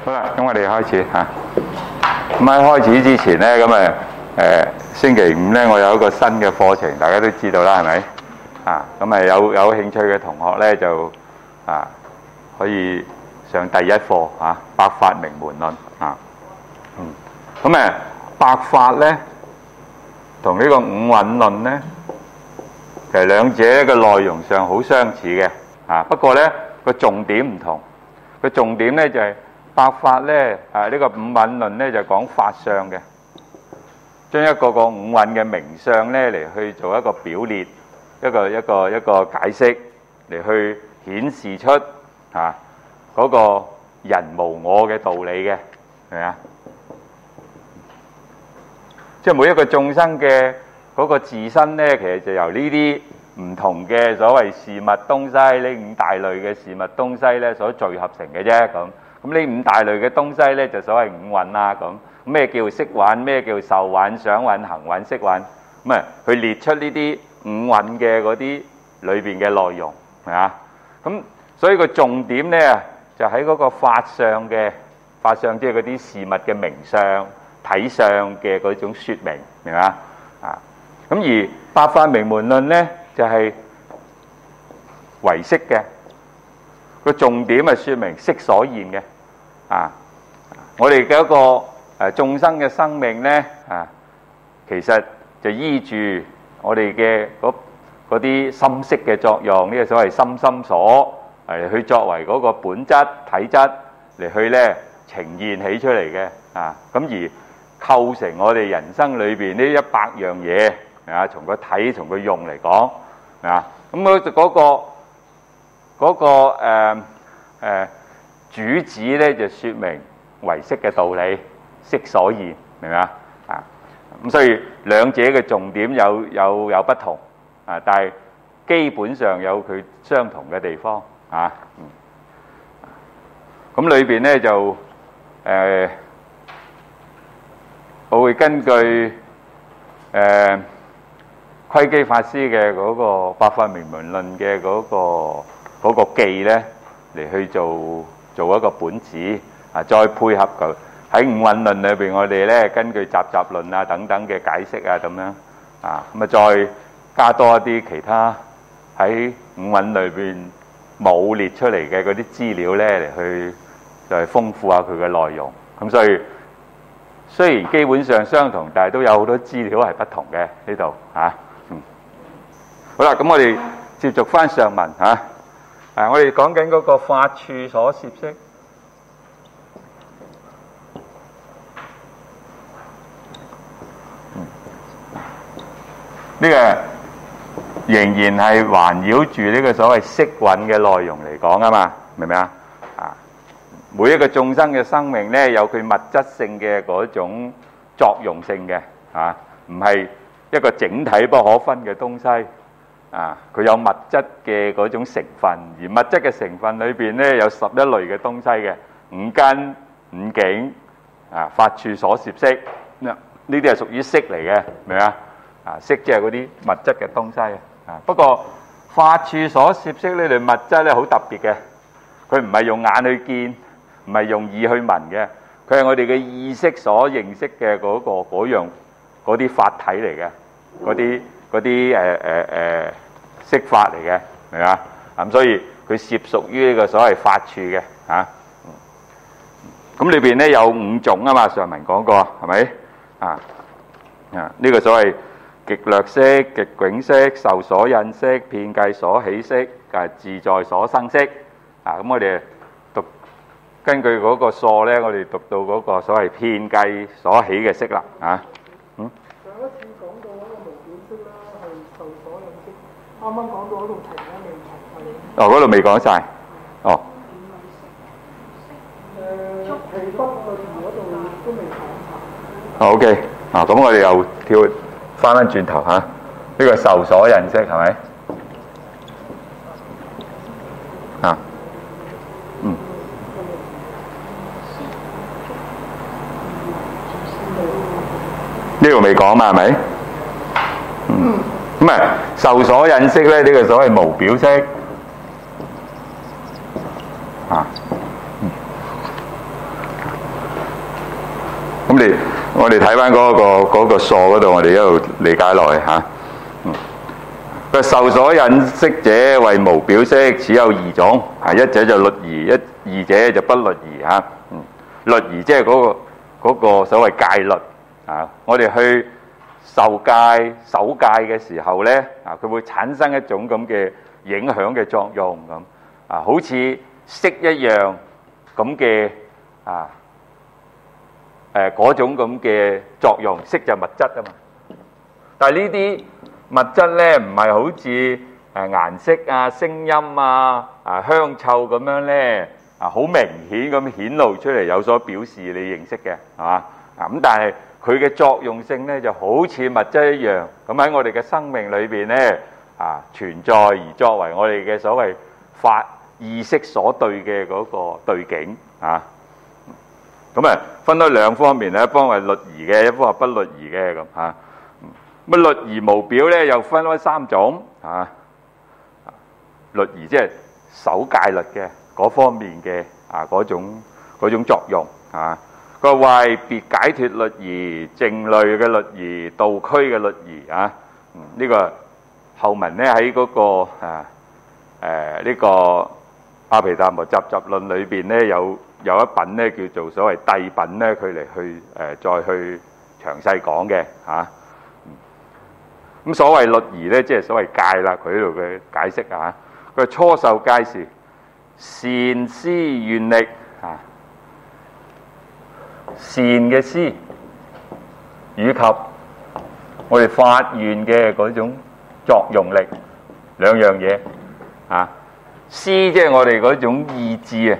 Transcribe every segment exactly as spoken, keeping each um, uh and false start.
好啦，咁我哋開始嚇。咁喺開始之前咧，咁誒誒星期五咧，我有一個新嘅課程，大家都知道啦，係咪？啊，咁誒有有興趣嘅同學咧，就啊可以上第一課嚇，《百法明門論》啊。嗯。咁誒百法咧，同呢個五蘊論咧，其實兩者嘅內容上好相似嘅啊，不過咧個重點唔同。個重點咧就係、是、百法咧啊，呢、這個五蘊論咧就講法相嘅，將一個個五蘊嘅名相咧嚟去做一個表列，一個一個一個解釋嚟去顯示出啊嗰、那個人無我嘅道理嘅，係咪啊？即係每一個眾生嘅嗰個自身咧，其實就由呢啲唔同嘅所謂事物東西，呢五大類嘅事物東西咧所聚合成嘅啫。咁咁呢五大類嘅東西咧就所謂五蘊啦。咁咩叫色蘊？咩叫受蘊、想蘊、行蘊、識蘊？咁啊，去列出呢啲五蘊嘅嗰啲裏邊嘅內容，係嘛？咁所以個重點咧就喺嗰個法相嘅法相，即係嗰啲事物嘅名相、體相嘅嗰種説明，明嘛？啊，咁而百法明門論咧就係唯識嘅個重點係説明色所現嘅啊！我哋嘅一個誒眾生嘅生命咧啊，其實就依住我哋嘅嗰嗰啲心識嘅作用，呢個所謂心心所嚟去作為嗰個本質體質嚟去咧呈現起出嚟嘅啊！咁而構成我哋人生裏邊呢一百樣嘢啊，從個體從個用嚟講啊，咁嗰嗰個嗰個誒誒主旨咧就説明唯識嘅道理，色所現，明唔明啊？啊，咁所以兩者嘅重點有有有不同啊，但係基本上有佢相同嘅地方啊。咁裏邊咧就誒。我會根據誒窺基法師嘅嗰個《百法明門論》嘅嗰個嗰個記咧嚟去做做一個本子啊，再配合佢喺五蘊論裏邊，我哋咧根據集集論啊等等嘅解釋啊咁樣啊，咁啊再加多一啲其他喺五蘊裏邊冇列出嚟嘅嗰啲資料咧嚟去就係豐富下佢嘅內容。咁所以雖然基本上相同，但係都有好多資料係不同嘅呢度嚇。嗯，好啦，咁我哋接續翻上文嚇。啊，我哋講緊嗰個法處所攝識。嗯，呢個仍然係環繞住呢個所謂色蘊嘅內容嚟講啊嘛，明唔明啊？每一個眾生嘅生命咧，有佢物質性嘅嗰種作用性嘅，啊，唔係一個整體不可分嘅東西，啊，佢有物質嘅嗰種成分，而物質嘅成分裏邊咧有十一類嘅東西嘅，五根、五境，啊，法處所攝識，呢啲係屬於色嚟嘅，明唔明啊？啊，色即係嗰啲物質嘅東西啊。不過法處所攝識呢類物質咧好特別嘅，佢唔係用眼去見。唔係用耳去聞嘅，佢係我哋嘅意識所認識嘅嗰個嗰樣嗰啲法體嚟嘅，嗰啲嗰啲誒誒誒色法嚟嘅，明嘛？咁所以佢攝屬於呢個所謂法處嘅嚇。咁裏邊咧有五種啊嘛，上文講過係咪？啊啊呢個所謂極略識、極迥識、受所印識、遍計所起識、誒自在所生識。啊咁我哋根據嗰個數咧，我哋讀到嗰個所謂遍計所起嘅識啦，啊，嗯。 上一次講到嗰個無表識啦，係受所印識。啱啱講到嗰度停咗未停？ 哦，嗰度未講晒。哦。 誒，其北個字嗰度都未講晒。 O K，啊，咁我哋又跳翻翻轉頭嚇，呢個受所印識係咪？啊。嗯。呢度未講嘛，係咪？嗯。咁啊，受所印識咧，呢個所謂無表識啊。 咁你我哋睇翻嗰個嗰、嗰個數嗰度，我哋一路理解落去嚇。嗯，個受所引識者為無表色，此有二種。啊，一者就律儀，一二者就不律儀嚇。嗯，律儀即係嗰個嗰、嗰個所謂戒律啊。我哋去受戒、守戒嘅時候咧，啊，佢會產生一種咁嘅影響嘅作用咁。啊，好似色一樣咁嘅啊。誒嗰種咁嘅作用，色就物質啊嘛。但係呢啲物質咧，唔係好似誒顏色啊、聲音啊、啊香臭咁樣咧，啊好明顯咁顯露出嚟，有所表示你認識嘅，係嘛？啊咁，但係佢嘅作用性咧，就好似物質一樣，咁喺我哋嘅生命裏邊咧，啊存在而作為我哋嘅所謂法意識所對嘅嗰個對境啊。咁啊，分開兩方面咧，一方係律儀嘅，一方係不律儀嘅咁嚇。咁律儀無表咧，又分開三種嚇。律儀即係守戒律嘅嗰方面嘅啊嗰種嗰種作用嚇。佢話為別解脫律儀、靜慮嘅律儀、道區嘅律儀啊。呢個後文咧喺嗰個啊誒呢個阿毗達摩雜集論裏邊咧有。有一品咧叫做所謂諦品咧，佢嚟去誒、呃、再去詳細講嘅嚇。咁、啊、所謂律儀咧，即係所謂戒啦。佢呢度嘅解釋啊，佢初受戒時，善思願力啊，善嘅思以及我哋發願嘅嗰種作用力兩樣嘢啊。思即係我哋嗰種意志啊。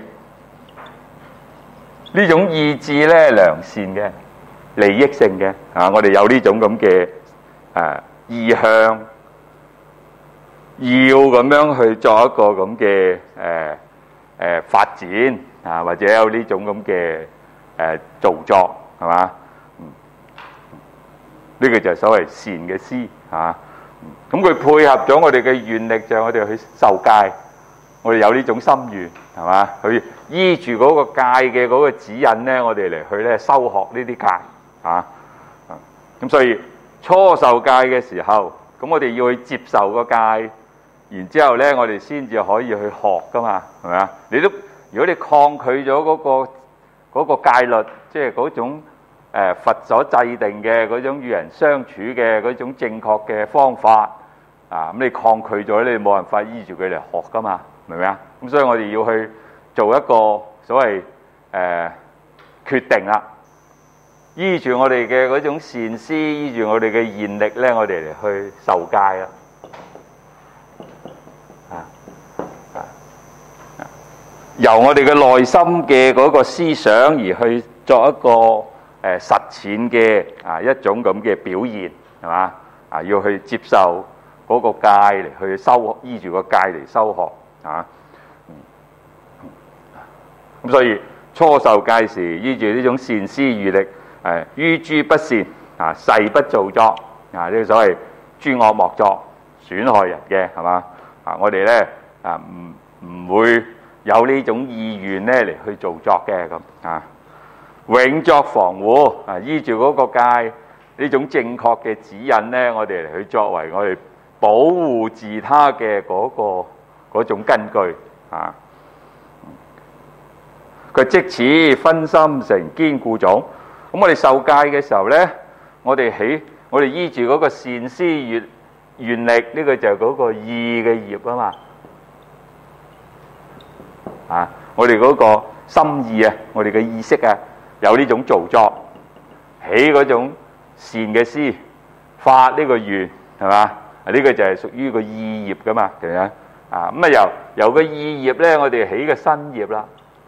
呢種意志咧良善嘅、利益性嘅啊，我哋有呢種咁嘅誒意向，要咁樣去作一個咁嘅誒誒發展啊，或者有呢種咁嘅誒造作係嘛？嗯，呢個就係所謂善嘅思啊。咁佢配合咗我哋嘅願力，就係我哋去受戒。我哋有呢種心願係嘛？去依住嗰個戒嘅嗰個指引咧，我哋嚟去咧修學呢啲戒啊。咁所以初受戒嘅時候，咁我哋要去接受個戒，然之後咧，我哋先至可以去學噶嘛，係咪啊？你都如果你抗拒咗嗰個嗰個戒律，即係嗰種誒佛所制定嘅嗰種與人相處嘅嗰種正確嘅方法啊，咁你抗拒咗，你冇辦法依住佢嚟學噶嘛。明唔明啊？咁所以我哋要去做一個所謂誒、呃、決定啦，依住我哋嘅嗰種善思，依住我哋嘅願力咧，我哋嚟去受戒啦。啊啊啊！由我哋嘅內心嘅嗰個思想而去作一個誒、呃、實踐嘅啊一種咁嘅表現，係嘛？啊，要去接受嗰個戒嚟去修，依住個戒嚟修學。啊，咁所以初受戒時，依住呢種善思願力，誒於諸不善啊，誓不造作啊，呢個所謂諸惡莫作，損害人嘅係嘛？啊，我哋咧啊唔唔會有呢種意願咧嚟去造作嘅咁啊，永作防護啊，依住嗰個戒呢種正確嘅指引咧，我哋嚟去作為我哋保護自他嘅嗰個。嗰種根據啊，佢即此分心成堅固種。咁我哋受戒嘅時候咧，我哋起我哋依住嗰個善思願願力，呢個就係嗰個意嘅業啊嘛。啊，我哋嗰個心意啊，我哋嘅意識啊，有呢種造作，起嗰種善嘅思，發呢個願係嘛？啊，呢個就係屬於個意業噶嘛，係咪啊？啊咁啊由由個意業咧，我哋起個新業啦。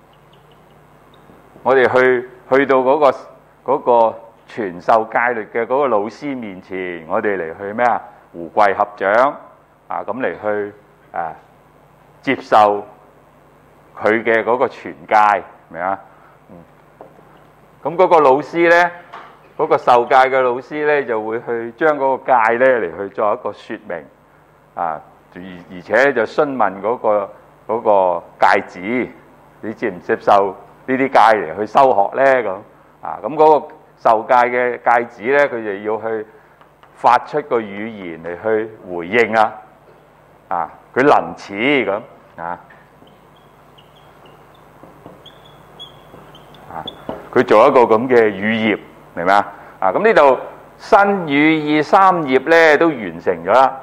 我哋去去到嗰個嗰個傳授戒律嘅嗰個老師面前，我哋嚟去咩啊？胡跪合掌啊，咁嚟去啊接受佢嘅嗰個傳戒，明啊？嗯。咁嗰個老師咧，嗰個受戒嘅老師咧，就會去將嗰個戒咧嚟去作一個説明啊。而而且就詢問嗰個嗰個戒指，你接唔接受呢啲戒嚟去修學咧？咁啊，咁嗰個受戒嘅戒指咧，佢就要去發出個語言嚟去回應啊！啊，佢能似咁啊！啊，佢做一個咁嘅乳業，明唔明啊？啊，咁呢度新乳意三業咧都完成咗啦。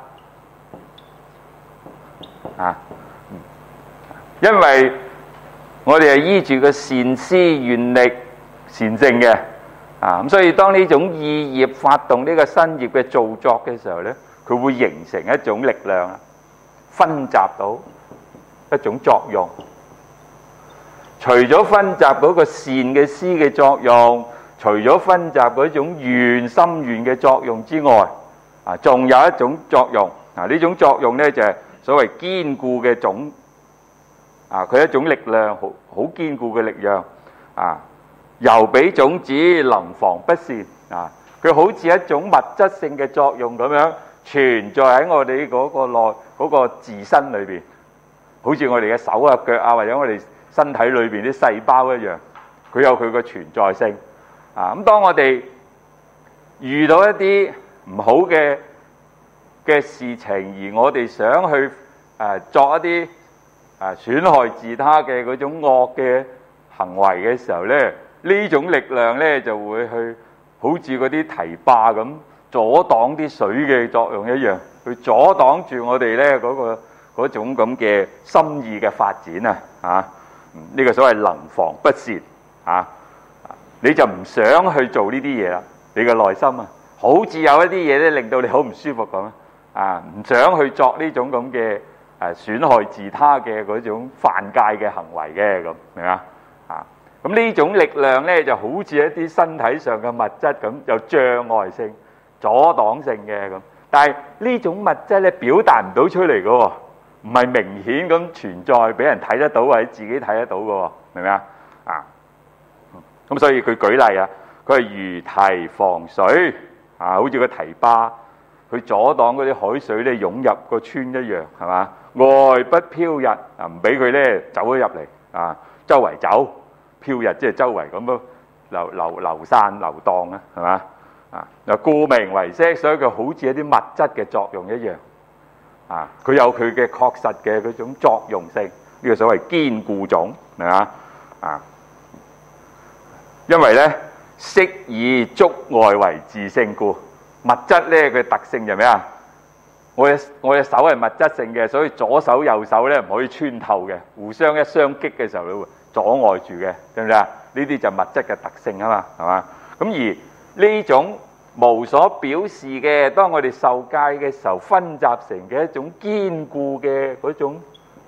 啊，因為我哋係依住個善思願力善正嘅，啊咁所以當呢種意業發動呢個新業嘅造作嘅時候咧，佢會形成一種力量啊，分集到一種作用。除咗分集嗰個善嘅思嘅作用，除咗分集嗰種願心願嘅作用之外，啊，仲有一種作用，啊呢種作用咧就係所謂堅固嘅種，啊佢係一種力量，好好堅固嘅力量，啊猶比種子能防不善，啊佢好似一種物質性嘅作用咁樣存在喺我哋嗰個內嗰個自身裏邊，好似我哋嘅手啊腳啊或者我哋身體裏邊啲細胞一樣，佢有佢個存在性。啊咁當我哋遇到一啲唔好嘅嘅事情，而我哋想去誒、啊、作一啲誒損害自他嘅嗰種惡嘅行為嘅時候咧，呢種力量咧就會去好似嗰啲堤壩咁阻擋啲水嘅作用一樣，去阻擋住我哋咧嗰個嗰種咁嘅心意嘅發展啊！啊，呢個所謂能防不善啊，你就唔想去做呢啲嘢啦，你嘅內心啊，好似有一啲嘢咧令到你好唔舒服咁啊，唔想去作呢種咁嘅誒損害自他嘅嗰種犯戒嘅行為嘅咁，明啊？啊，咁呢種力量咧就好似一啲身體上嘅物質咁，有障礙性、阻擋性嘅咁，但係呢種物質咧表達唔到出嚟嘅喎，唔係明顯咁存在俾人睇得到或者自己睇得到嘅喎，明唔明啊？啊，咁所以佢舉例啊，佢係如堤防水啊，好似個堤壩去阻擋嗰啲海水咧湧入個村一樣，係嘛？外不飄逸啊，唔俾佢咧走咗入嚟啊，周圍走飄逸，即係周圍咁樣流流流散流蕩啊，係嘛？啊，嗱，故名為色，所以佢好似一啲物質嘅作用一樣啊，佢有佢嘅確實嘅嗰種作用性，呢個所謂堅固種，明嘛？啊，因為咧色以觸外為自性故，物質咧佢特性就咩啊？我嘅我嘅手係物質性嘅，所以左手右手咧唔可以穿透嘅，互相一相擊嘅時候咧會阻礙住嘅，對唔對啊？呢啲就物質嘅特性啊嘛，係嘛？咁而呢種無所表示嘅，當我哋受戒嘅時候分集成嘅一種堅固嘅嗰種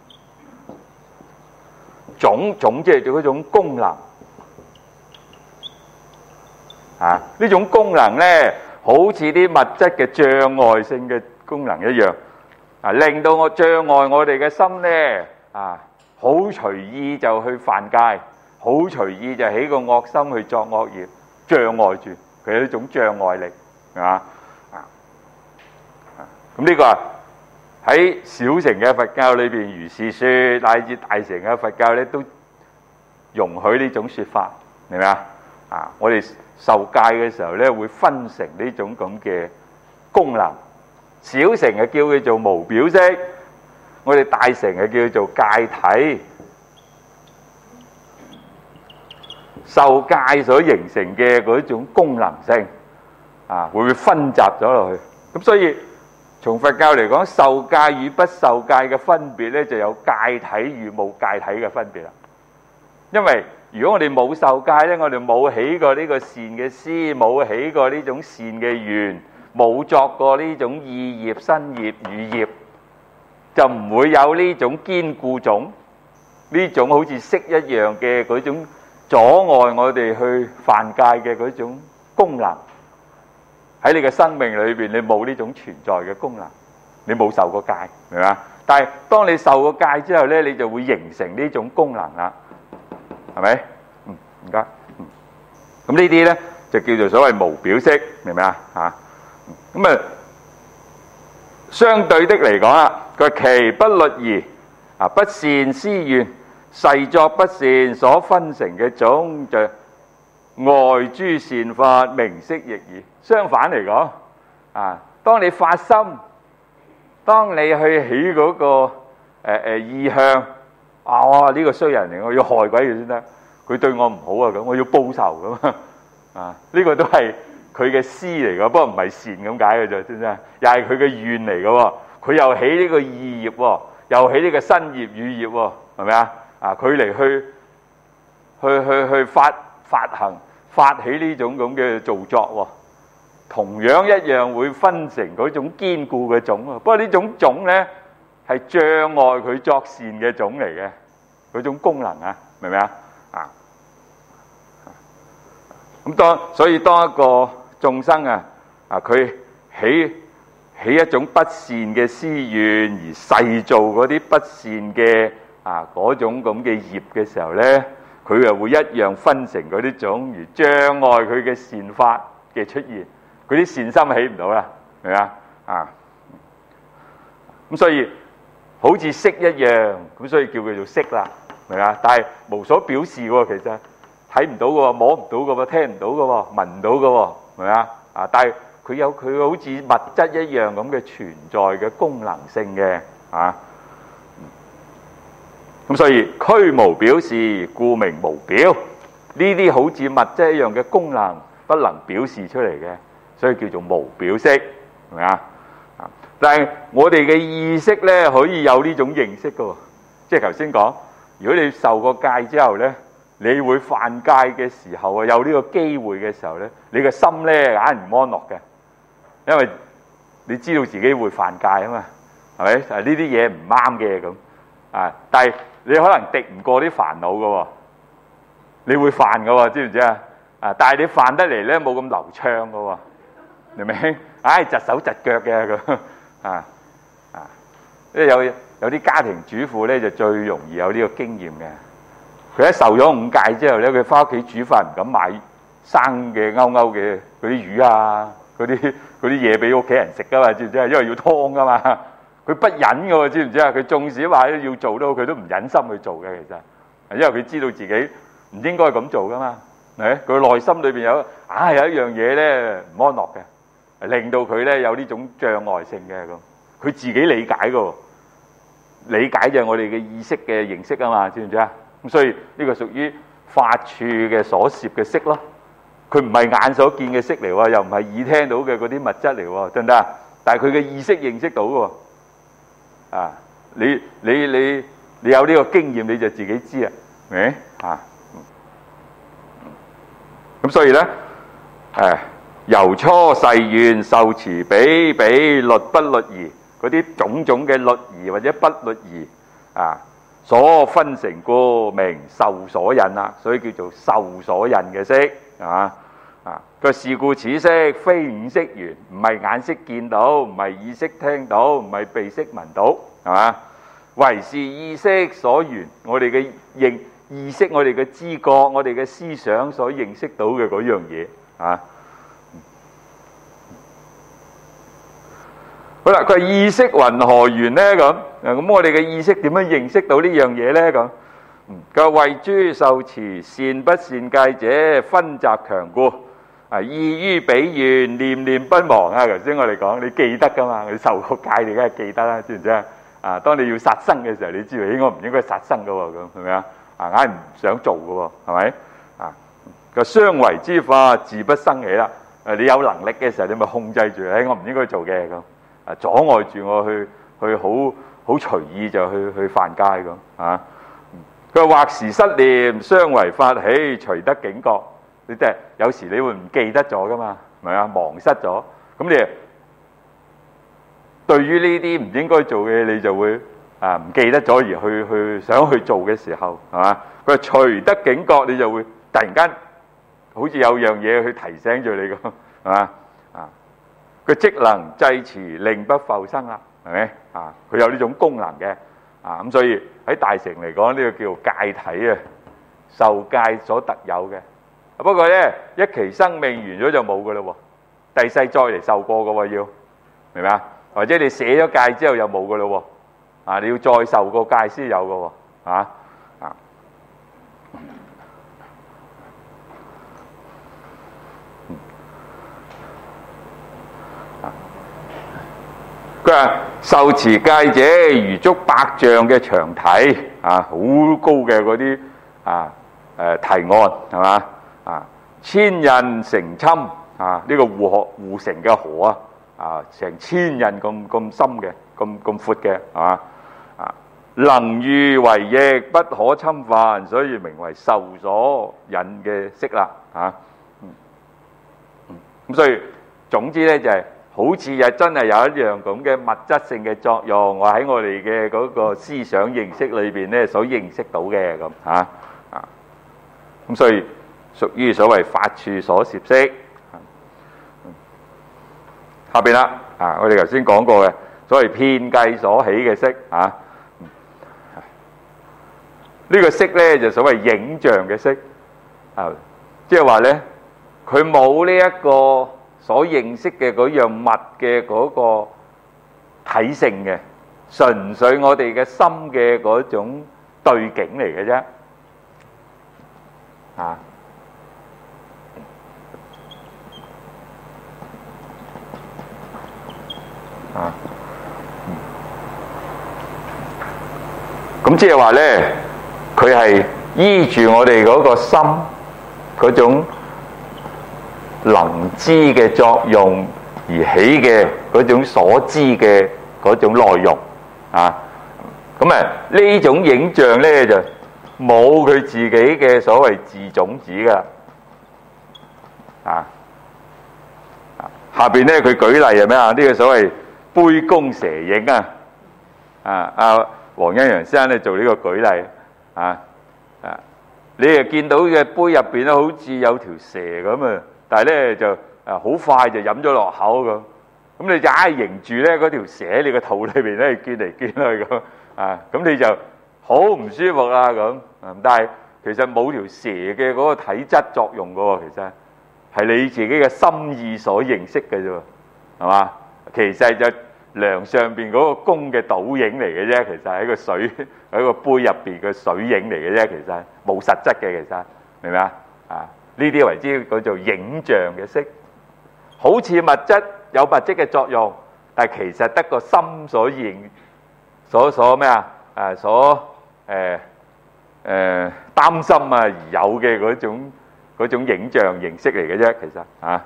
種種，即係做嗰種功能啊！呢種功能咧，好似啲物質嘅障礙性嘅功能一樣啊，令到我障礙我哋嘅心咧啊，好隨意就去犯戒，好隨意就起個惡心去作惡業，障礙住佢係一種障礙力，係嘛啊？咁呢個啊喺小乘嘅佛教裏邊如是說，乃至大乘嘅佛教咧都容許呢種說法，明唔明啊？啊，我哋受戒嘅時候咧會分成呢種咁嘅功能。小乘係叫佢做無表色，我哋大乘係叫做戒體。受戒所形成嘅嗰種功能性啊，會唔會分集咗落去？咁所以從佛教嚟講，受戒與不受戒嘅分別咧，就有戒體與冇戒體嘅分別啦。因為如果我哋冇受戒咧，我哋冇起過呢個善嘅思，冇起過呢種善嘅願，冇作過呢種意業、身業、語業，就唔會有呢種堅固種，呢種好似色一樣嘅嗰種阻礙我哋去犯戒嘅嗰種功能。喺你嘅生命裏邊，你冇呢種存在嘅功能，你冇受過戒，明嘛？但係當你受過戒之後咧，你就會形成呢種功能啦，係咪？嗯，唔該。嗯，咁呢啲咧就叫做所謂無表色，明唔明啊？嚇，咁啊，相對的嚟講啦，佢其不律儀啊，不善思願，誓作不善所分成嘅種就外諸善法，名色亦爾。相反嚟講，啊，當你發心，當你去起嗰、那個誒誒、呃、意向，啊，哇！呢、這個衰人嚟，我要害鬼佢先得，佢對我唔好啊，咁我要報仇咁啊！呢、這個都係佢嘅私嚟噶，不過唔係善咁解嘅啫，知唔知啊？又係佢嘅願嚟噶，佢又起呢個意業，又起呢個身業語業，係咪啊？啊，佢嚟去去去去發發行發起呢種咁嘅造作，同樣一樣會分成嗰種堅固嘅種啊。不過呢種種咧係障礙佢作善嘅種嚟嘅，嗰種功能啊，明唔明啊？啊，咁當所以當一個眾生啊啊，佢起起一種不善嘅私願而製造嗰啲不善嘅啊嗰種咁嘅業嘅時候咧，佢又會一樣分成嗰啲種而障礙佢嘅善法嘅出現，佢啲善心起唔到啦，明唔明啊？啊，咁所以好似色一樣，咁所以叫佢做色啦，明唔明啊？但係無所表示喎，其實睇唔到嘅喎，摸唔到嘅喎，聽唔到嘅喎，聞唔到嘅喎，明唔明啊？啊，但係佢有佢好似物質一樣咁嘅存在嘅功能性嘅，啊，咁所以俱無表示，故名無表。呢啲好似物質一樣嘅功能，不能表示出嚟嘅，所以叫做無表色，係咪啊？但係我哋嘅意識咧，可以有呢種認識嘅，即係頭先講，如果你受過戒之後咧，你會犯戒嘅時候啊，有呢個機會嘅時候咧，你嘅心咧硬唔安樂嘅，因為你知道自己會犯戒啊嘛，係咪？啊，呢啲嘢唔啱嘅咁啊，但係你可能敵唔過啲煩惱嘅喎，你會犯嘅喎，知唔知啊？啊，但係你犯得嚟咧冇咁流暢嘅喎，明唔明？唉，窒手窒腳嘅咁啊啊！因為有有啲家庭主婦咧就最容易有呢個經驗嘅。佢一受咗五戒之後咧，佢翻屋企煮飯唔敢買生嘅勾勾嘅嗰啲魚啊，嗰啲嗰啲嘢俾屋企人食噶嘛，知唔知啊？因為要劏噶嘛，佢不忍嘅喎，知唔知啊？佢縱使話要做到，佢都唔忍心去做嘅，其實，因為佢知道自己唔應該咁做噶嘛，係咪？佢內心裏邊有啊有一樣嘢咧唔安樂嘅，令到佢咧有呢種障礙性嘅咁，佢自己理解嘅，理解就係我哋嘅意識嘅認識啊嘛，知唔知啊？咁所以呢個屬於法處嘅所攝嘅色咯，佢唔係眼所見嘅色嚟喎，又唔係耳聽到嘅嗰啲物質嚟喎，得唔得啊？但係佢嘅意識認識到喎，啊，你你你你有呢個經驗你就自己知啊，明啊？咁所以咧，誒，由初誓願受持比比律不律儀嗰啲種種嘅律儀或者不律儀啊。所分成故名受所引啦，所以叫做受所引嘅色，係嘛啊？個是故此色非五色緣，唔係眼識見到，唔係耳識聽到，唔係鼻識聞到，係嘛？唯是意識所緣，我哋嘅認意識，我哋嘅知覺，我哋嘅思想所認識到嘅嗰樣嘢啊。好啦，佢係意識云何緣咧？咁咁我哋嘅意識點樣認識到呢樣嘢咧？咁佢話為諸受持善不善戒者，分集強故啊，意於彼願，念念不忘啊！頭先我哋講，你記得噶嘛？你受過戒，你梗係記得啦，知唔知啊？啊，當你要殺生嘅時候，你知道應該唔應該殺生噶喎？咁係咪啊？啊，硬係唔想做噶喎？係咪啊？個相違之法，自不生起啦。誒，你有能力嘅時候，你咪控制住，誒，我唔應該做嘅咁。啊！阻礙住我去去好好隨意就去去犯戒咁啊！佢話或時失念，相違發起，隨得警覺。你即係有時你會唔記得咗噶嘛？係咪啊？忘失咗，咁你對於呢啲唔應該做嘅，你就會啊唔記得咗而去去想去做嘅時候，係嘛？佢話隨得警覺，你就會突然間好似有樣嘢去提醒住你咁，係嘛？啊！佢即能制持，令不復生啦，係咪啊？佢有呢種功能嘅啊，咁所以喺大乘嚟講，呢個叫做戒體啊，受戒所特有嘅。不過咧，一期生命完咗就冇噶啦喎，第世再嚟受過噶喎，要明唔明啊？或者你捨咗戒之後又冇噶啦喎，啊，你要再受個戒先有噶喎，啊啊。 佢話受持戒者如足百丈嘅長堤啊，好高嘅嗰啲啊誒堤岸係嘛啊，千仞成衾啊，呢、這個護河護城嘅河啊啊，成千仞咁咁深嘅，咁咁闊嘅係嘛啊，能喻為翼，不可侵犯，所以名為受所引嘅色啦啊。嗯嗯，咁所以總之咧就係、是。好似又真係有一樣咁嘅物質性嘅作用，我喺我哋嘅嗰個思想認識裏邊咧所認識到嘅咁嚇啊，咁所以屬於所謂法處所攝識。下邊啦啊，我哋頭先講過嘅所謂遍計所起嘅色啊，呢、這個色咧就所謂影像嘅色啊，即係話咧佢冇呢一個所認識嘅嗰樣物嘅嗰個體性嘅，純粹我哋嘅心嘅嗰種對境嚟嘅啫，啊，啊，咁即係話咧，佢係依住我哋嗰個心嗰種能知嘅作用而起嘅嗰種所知嘅嗰種內容啊，咁啊呢種影像咧就冇佢自己嘅所謂自種子噶啊，下邊咧佢舉例係咩啊？呢個所謂杯弓蛇影啊，啊阿黃欣陽先生咧做呢個舉例啊啊，你又見到嘅杯入邊咧好似有條蛇咁啊！但係咧就誒好快就飲咗落口咁，咁你就硬係迎住咧嗰條蛇喺你個肚裏邊咧捲嚟捲去咁啊，咁你就好唔舒服啦咁。但係其實冇條蛇嘅嗰個體質作用噶喎，其實係你自己嘅心意所認識嘅啫，係嘛？其實就梁上邊嗰個弓嘅倒影嚟嘅啫，其實喺個水喺個杯入邊嘅水影嚟嘅啫，其實冇實質嘅，其實明唔明啊？啊！呢啲為之叫做影像嘅色，好似物質有物質嘅作用，但係其實得個心所認所所咩啊？誒所誒誒擔心啊而有嘅嗰種嗰種影像形式嚟嘅啫，其實嚇。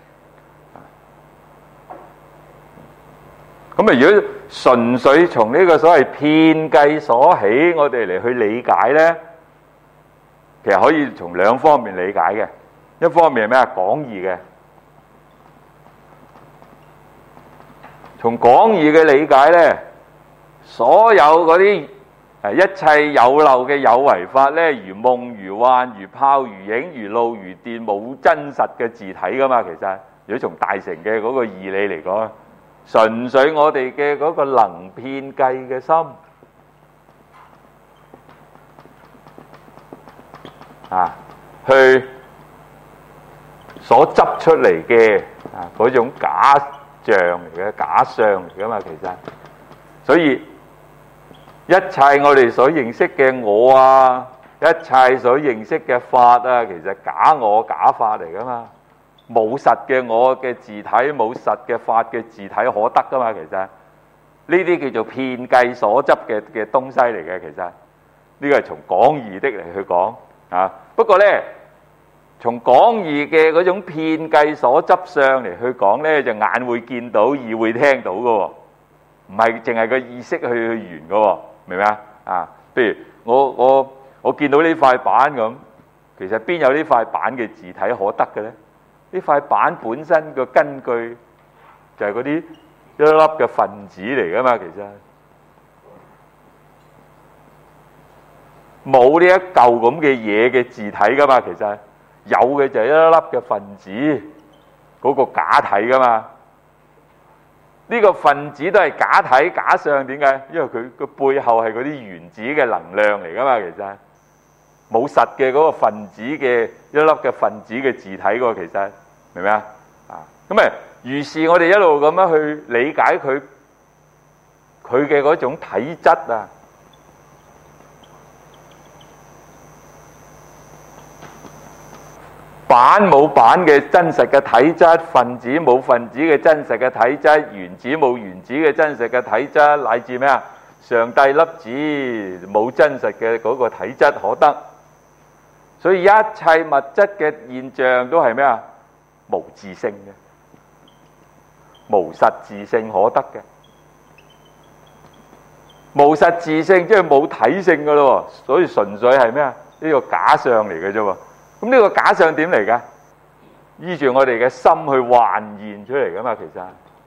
咁啊，如果純粹從呢個所謂遍計所起，我哋嚟去理解咧。其實可以從兩方面理解嘅，一方面係咩啊？廣義嘅，從廣義嘅理解咧，所有嗰啲誒一切有漏嘅有為法咧，如夢如幻、如泡如影、如露如電，冇真實嘅自體噶嘛。其實，如果從大乘嘅嗰個義理嚟講，純粹我哋嘅嗰個能遍計嘅心。啊，去所執出嚟嘅啊嗰種假象嚟嘅假相嚟噶嘛，其實，所以一切我哋所認識嘅我啊，一切所認識嘅法啊，其實假我假法嚟噶嘛，冇實嘅我嘅自體，冇實嘅法嘅自體可得噶嘛，其實呢啲叫做遍計所執嘅嘅東西嚟嘅，其實呢個係從廣義的嚟去講。啊！不過咧，從廣義嘅嗰種遍計所執相嚟去講咧，就眼會見到，耳會聽到嘅喎，唔係淨係個意識去去緣嘅喎，明唔明啊？啊，譬如我我我見到呢塊板咁，其實邊有呢塊板嘅自體可得嘅咧？呢塊板本身個根據就係嗰啲一粒嘅分子嚟噶嘛，其實。冇呢一嚿咁嘅嘢嘅自體噶嘛，其實有嘅就係一粒嘅分子，嗰個假體噶嘛。呢個分子都係假體假相，點解？因為佢個背後係嗰啲原子嘅能量嚟噶嘛，其實冇實嘅嗰個分子嘅一粒嘅分子嘅自體喎，其實明唔明啊？啊，咁啊，於是我哋一路咁樣去理解佢佢嘅嗰種體質啊。 板冇板嘅真實嘅體質，分子冇分子嘅真實嘅體質，原子冇原子嘅真實嘅體質，乃至咩啊？上帝粒子冇真實嘅嗰個體質可得。所以一切物質嘅現象都係咩啊？無自性嘅，無實自性可得嘅。無實自性即係冇體性噶咯，所以純粹係咩啊？呢個假象嚟嘅啫喎。咁呢個假象點嚟㗎？依住我哋嘅心去幻現出嚟噶嘛，其實。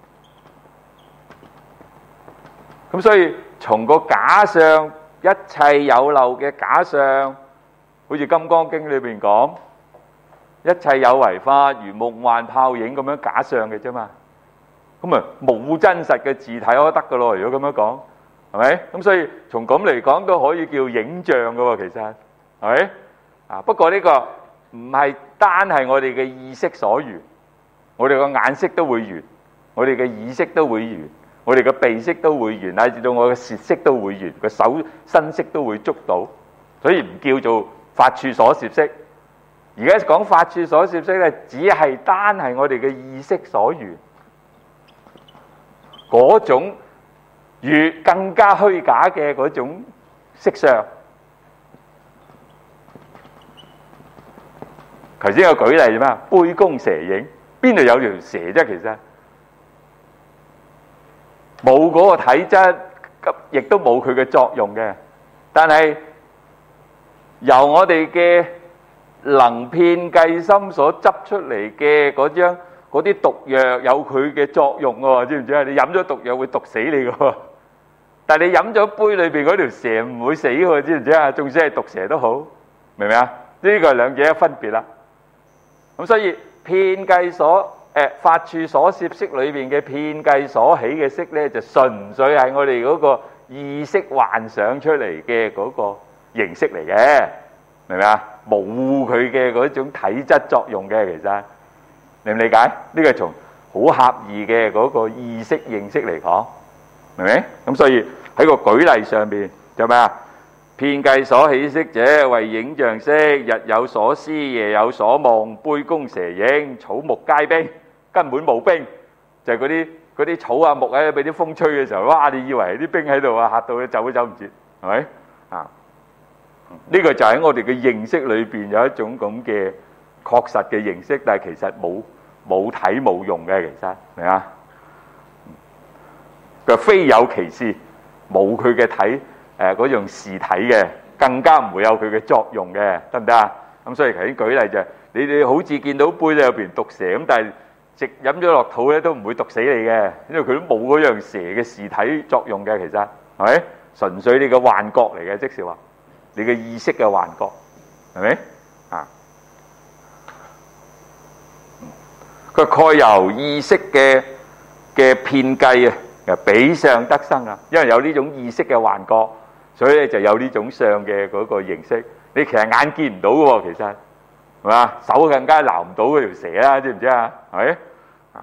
咁所以從個假象，一切有漏嘅假象，好似《金剛經》裏邊講，一切有為法如夢幻泡影咁樣假象嘅啫嘛。咁啊冇真實嘅自體可得噶咯，如果咁樣講，係咪？咁所以從咁嚟講都可以叫影像噶喎，其實係咪？啊，不過呢個唔係單係我哋嘅意識所緣，我哋個眼識都會緣，我哋嘅耳識都會緣，我哋嘅鼻識都會緣，乃至到我嘅舌識都會緣，個手身識都會捉到，所以唔叫做法處所攝識。而家講法處所攝識咧，只係單係我哋嘅意識所緣，嗰種越更加虛假嘅嗰種色相。頭先有舉例啫嘛，杯弓蛇影，邊度有條蛇啫？其實冇嗰個體質，亦都冇佢嘅作用嘅。但係由我哋嘅能遍計心所執出嚟嘅嗰張嗰啲毒藥有佢嘅作用喎，知唔知啊？你飲咗毒藥會毒死你嘅喎，但係你飲咗杯裏邊嗰條蛇唔會死嘅，知唔知啊？縱使係毒蛇都好，明唔明啊？呢個係兩者嘅分別啦。咁所以遍計所誒法處所攝識裏邊嘅遍計所起嘅識咧，就純粹係我哋嗰個意識幻想出嚟嘅嗰個形式嚟嘅，明唔明啊？冇佢嘅嗰種體質作用嘅，其實你唔理解？呢個係從好狹義嘅嗰個意識認識嚟講，明唔明？咁所以喺個舉例上邊就咩啊？遍計所起識者，為影像識，日有所思，夜有所夢，杯弓蛇影，草木皆兵，根本冇兵，就係嗰啲嗰啲草啊木啊，俾啲風吹嘅時候，哇！你以為啲兵喺度啊，嚇到你走都走唔切，係咪啊？呢個就喺我哋嘅認識裏邊有一種咁嘅確實嘅認識，但係其實冇冇體冇用嘅，其實明啊？佢非有其事，冇佢嘅體。誒嗰樣事體嘅，更加唔會有佢嘅作用嘅，得唔得啊？咁所以頭先舉例就係，你哋好似見到杯咧入邊毒蛇咁，但係直飲咗落肚咧都唔會毒死你嘅，因為佢都冇嗰樣蛇嘅事體作用嘅，其實係咪？純粹你嘅幻覺嚟嘅，即是話你嘅意識嘅幻覺，係咪？啊，佢蓋由意識嘅嘅遍計啊，比相得生啊，因為有呢種意識嘅幻覺。所以咧就有呢種相嘅嗰個形式，你其實眼見唔到嘅喎，其實係嘛？手更加撈唔到嗰條蛇啦，知唔知啊？係咪啊？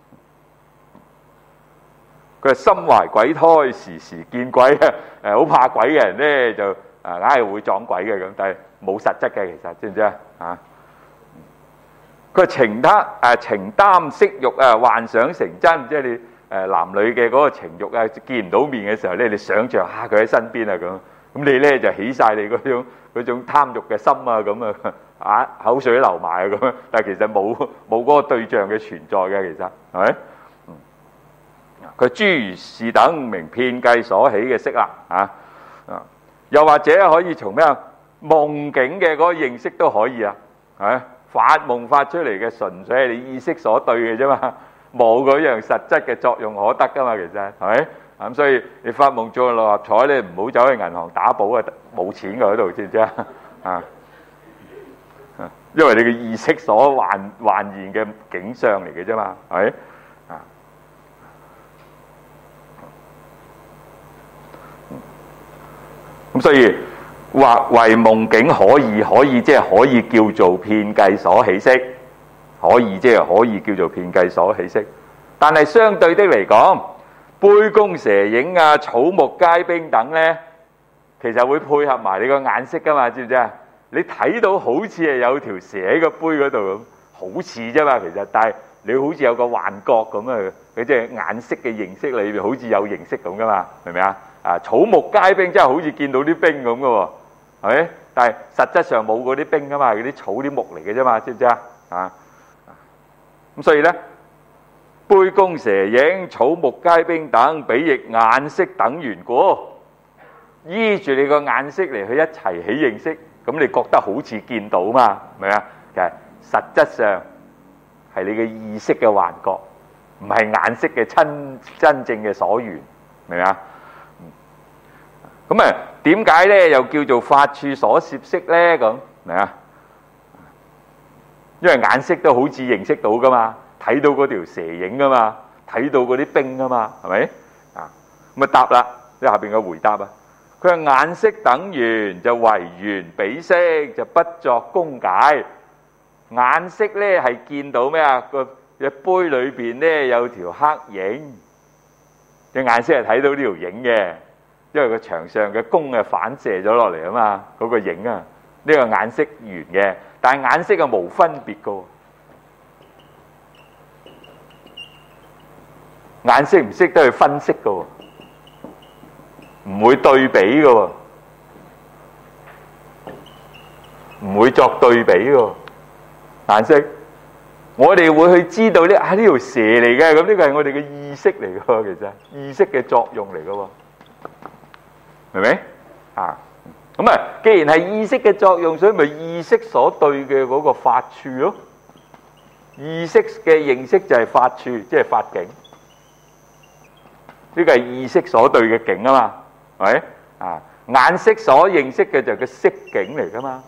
佢係心懷鬼胎，時時見鬼啊！誒，好怕鬼嘅人咧就啊，硬係會撞鬼嘅咁，但係冇實質嘅，其實知唔知啊？啊！佢情貪誒情擔色欲啊，幻想成真，即係你。誒男女嘅嗰個情慾啊，見唔到面嘅時候咧，你想像下佢喺身邊啊咁，咁你咧就起曬你嗰種嗰種貪慾嘅心啊咁啊，啊口水流埋啊咁，但係其實冇冇嗰個對象嘅存在嘅，其實係咪？嗯，佢諸如是等名遍計所起嘅識啦，啊啊，又或者可以從咩啊夢境嘅嗰個認識都可以啊，係咪？發夢發出嚟嘅純粹係你意識所對嘅啫嘛。冇嗰樣實質嘅作用可得噶嘛，其實係咪？咁所以你發夢中六合彩咧，唔好走去銀行打保啊，冇錢㗎嗰度，知唔知啊？啊，因為你嘅意識所幻幻現嘅景象嚟嘅啫嘛，係咪？啊，咁所以或為夢境可以可以即係可以叫做遍計所起識。可以即係可以叫做遍計所起識，但係相對的嚟講，杯弓蛇影啊、草木皆兵等咧，其實會配合埋你個眼識噶嘛，知唔知啊？ 你睇到好似係有條蛇喺個杯嗰度咁，好似啫嘛，其實，但係你好似有個幻覺咁啊，佢即係眼色嘅認識裏邊好似有認識咁噶嘛，明唔明啊？啊，草木皆兵，真係好似見到啲兵咁噶喎，係咪？但係實質上冇嗰啲兵噶嘛，嗰啲草啲木嚟嘅啫嘛，知唔知啊？啊，咁所以咧，杯弓蛇影、草木皆兵等，比翼眼色等緣故，依住你個眼色嚟去一齊起認識，咁你覺得好似見到嘛，明唔明啊？其實實質上係你嘅意識嘅幻覺，唔係眼色嘅真真正嘅所緣，明唔明啊？咁啊，點解咧又叫做法處所攝識咧？咁明啊？因為眼色都好似認識到噶嘛，睇到嗰條蛇影噶嘛，睇到嗰啲兵噶嘛，係咪？啊，咁啊答啦，即係下邊嘅回答啊。佢話眼色等緣就為緣比色，就不作公解。眼色咧係見到咩啊？個隻杯裏邊咧有條黑影，隻眼色係睇到呢條影嘅，因為個牆上嘅弓啊反射咗落嚟啊嘛，嗰個影啊，呢個眼色緣嘅，但係眼色係無分別噶，眼色唔識得去分析噶，唔會對比噶，唔會作對比噶。顏色，我哋會去知道呢啊呢條蛇嚟嘅，咁呢個係我哋嘅意識嚟嘅，其實意識嘅作用嚟嘅，明唔明啊？咁啊，既然係意識嘅作用，所以咪意識所對嘅嗰個法處咯。意識嘅認識就係法處，即係法境。呢個係意識所對嘅境啊嘛，係咪啊？眼識所認識嘅就係個色境嚟噶嘛。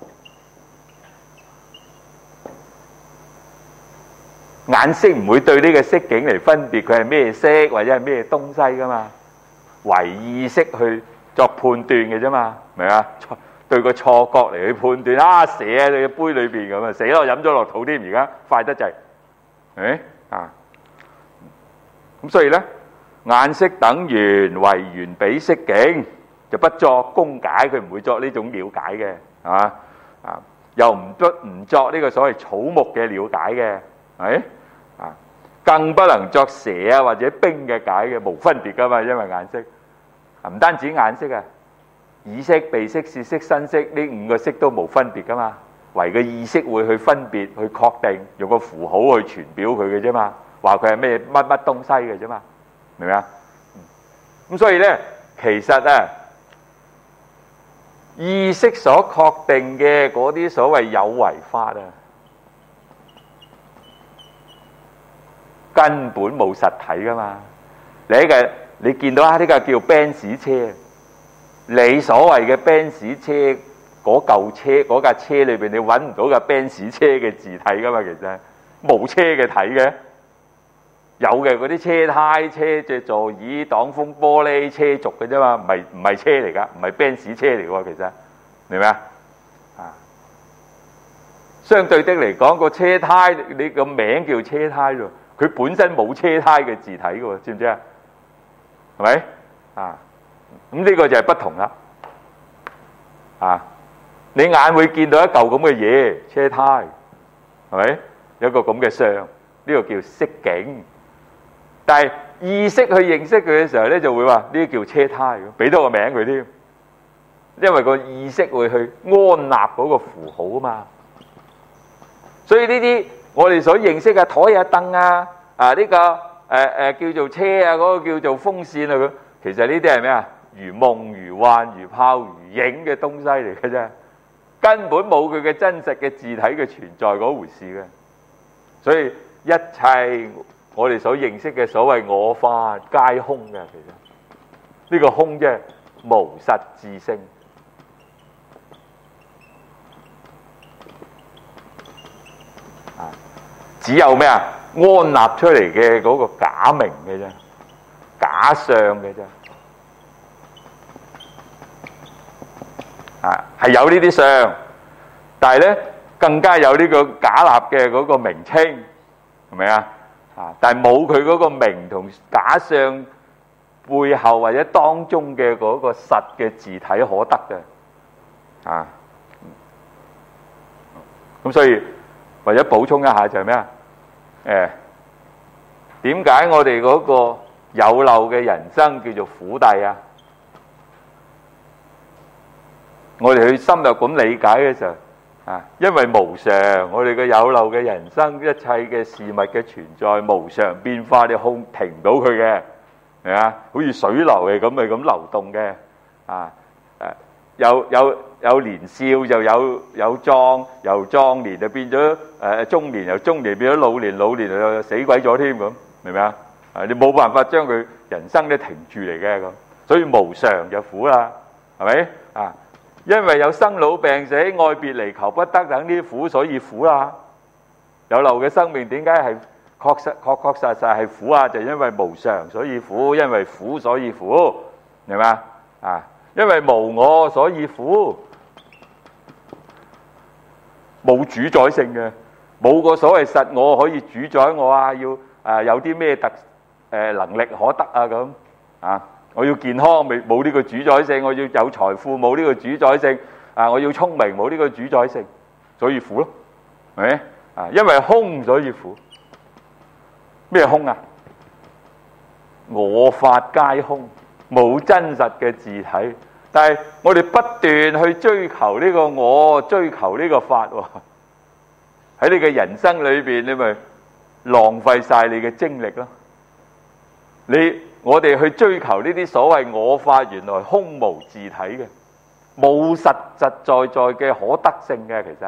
眼色唔會對呢個色境嚟分別佢係咩色或者係咩東西噶嘛，唯意識去作判斷嘅啫嘛，明啊？對個錯覺嚟去判斷啊，蛇喺你嘅杯裏邊咁啊，死咯，飲咗落肚添，而家快得滯，誒啊！咁所以咧，眼色等緣為緣比色境，就不作公解，佢唔會作呢種了解嘅，係嘛啊？又唔不唔作呢個所謂草木嘅了解嘅。係啊，更不能作蛇啊或者兵嘅解嘅，無分別噶嘛，因為眼色唔單止眼色啊，耳識、鼻識、舌識、身識呢五個識都無分別噶嘛，唯個意識會去分別去確定，用個符號去傳表佢嘅啫嘛，話佢係咩乜乜東西嘅啫嘛，明唔明啊？咁所以咧，其實啊，意識所確定嘅嗰啲所謂有為法啊，根本冇實體噶嘛！你呢個你見到啊，呢個叫 Benz 車，你所謂嘅 Benz 車嗰嚿車嗰架車裏邊，你揾唔到架 Benz 車嘅字體噶嘛？其實冇車嘅體嘅，有嘅嗰啲車胎、車嘅座椅、擋風玻璃、車軸嘅啫嘛，唔係唔係車嚟噶，唔係 Benz 車嚟喎，其實明唔明啊？啊，相對的嚟講，個車胎你個名叫車胎喎。佢本身冇車胎嘅字體嘅喎，知唔知啊？係咪啊？咁呢個就係不同啦。啊，你眼會見到一嚿咁嘅嘢，車胎，係咪？有一個咁嘅相，呢個叫色境。但係意識去認識佢嘅時候咧，就會話呢啲叫車胎，俾多個名佢添。因為個意識會去安立嗰個符號啊嘛。所以呢啲。我哋所認識嘅台啊、凳啊、啊呢、這個誒誒、呃、叫做車啊，嗰、那個叫做風扇啊，其實呢啲係咩啊？如夢如幻、如泡如影嘅東西嚟嘅啫，根本冇佢嘅真實嘅自體嘅存在嗰回事嘅。所以一切我哋所認識嘅所謂我法皆空嘅，其實呢、這個空啫，無實自性。啊！只有咩啊？安立出嚟嘅嗰個假名嘅啫，假相嘅啫。啊，係有呢啲相，但係咧更加有呢個假立嘅嗰個名稱，係咪啊？啊，但係冇佢嗰個名同假相背後或者當中嘅嗰個實嘅字體可得嘅。啊， 咁所以為咗補充一下就係咩啊？誒，點解我哋嗰個有漏嘅人生叫做苦諦啊？我哋去深入咁理解嘅時候啊，因為無常，我哋嘅有漏嘅人生，一切嘅事物嘅存在無常變化，你控停唔到佢嘅，係啊，好似水流嘅咁，咪咁流動嘅啊。誒，有有有年少就有有壯，由壯年就變咗誒中年，由中年變咗老年，老年就死鬼咗添咁，明唔明啊？啊，你冇辦法將佢人生咧停住嚟嘅咁，所以無常就苦啦，係咪啊？因為有生老病死、愛別離、求不得等啲苦，所以苦啦。有漏嘅生命點解係確實確確實實係苦啊？就因為無常所以苦，因為苦所以苦，明嘛？啊，因為無我所以苦，冇主宰性嘅，冇個所謂實我可以主宰我啊！要誒有啲咩特誒能力可得啊咁啊？我要健康，未冇呢個主宰性；我要有財富，冇呢個主宰性。啊，我要聰明，冇呢個主宰性，所以苦咯，係咪？啊，因為空所以苦。咩空啊？我法皆空，冇真實嘅自體。但係我哋不斷去追求呢個我，追求呢個法喎。喺你嘅人生裏邊，你咪浪費晒你嘅精力咯。你我哋去追求呢啲所謂我法，原來空無自體嘅，冇實實在在嘅可得性嘅，其實。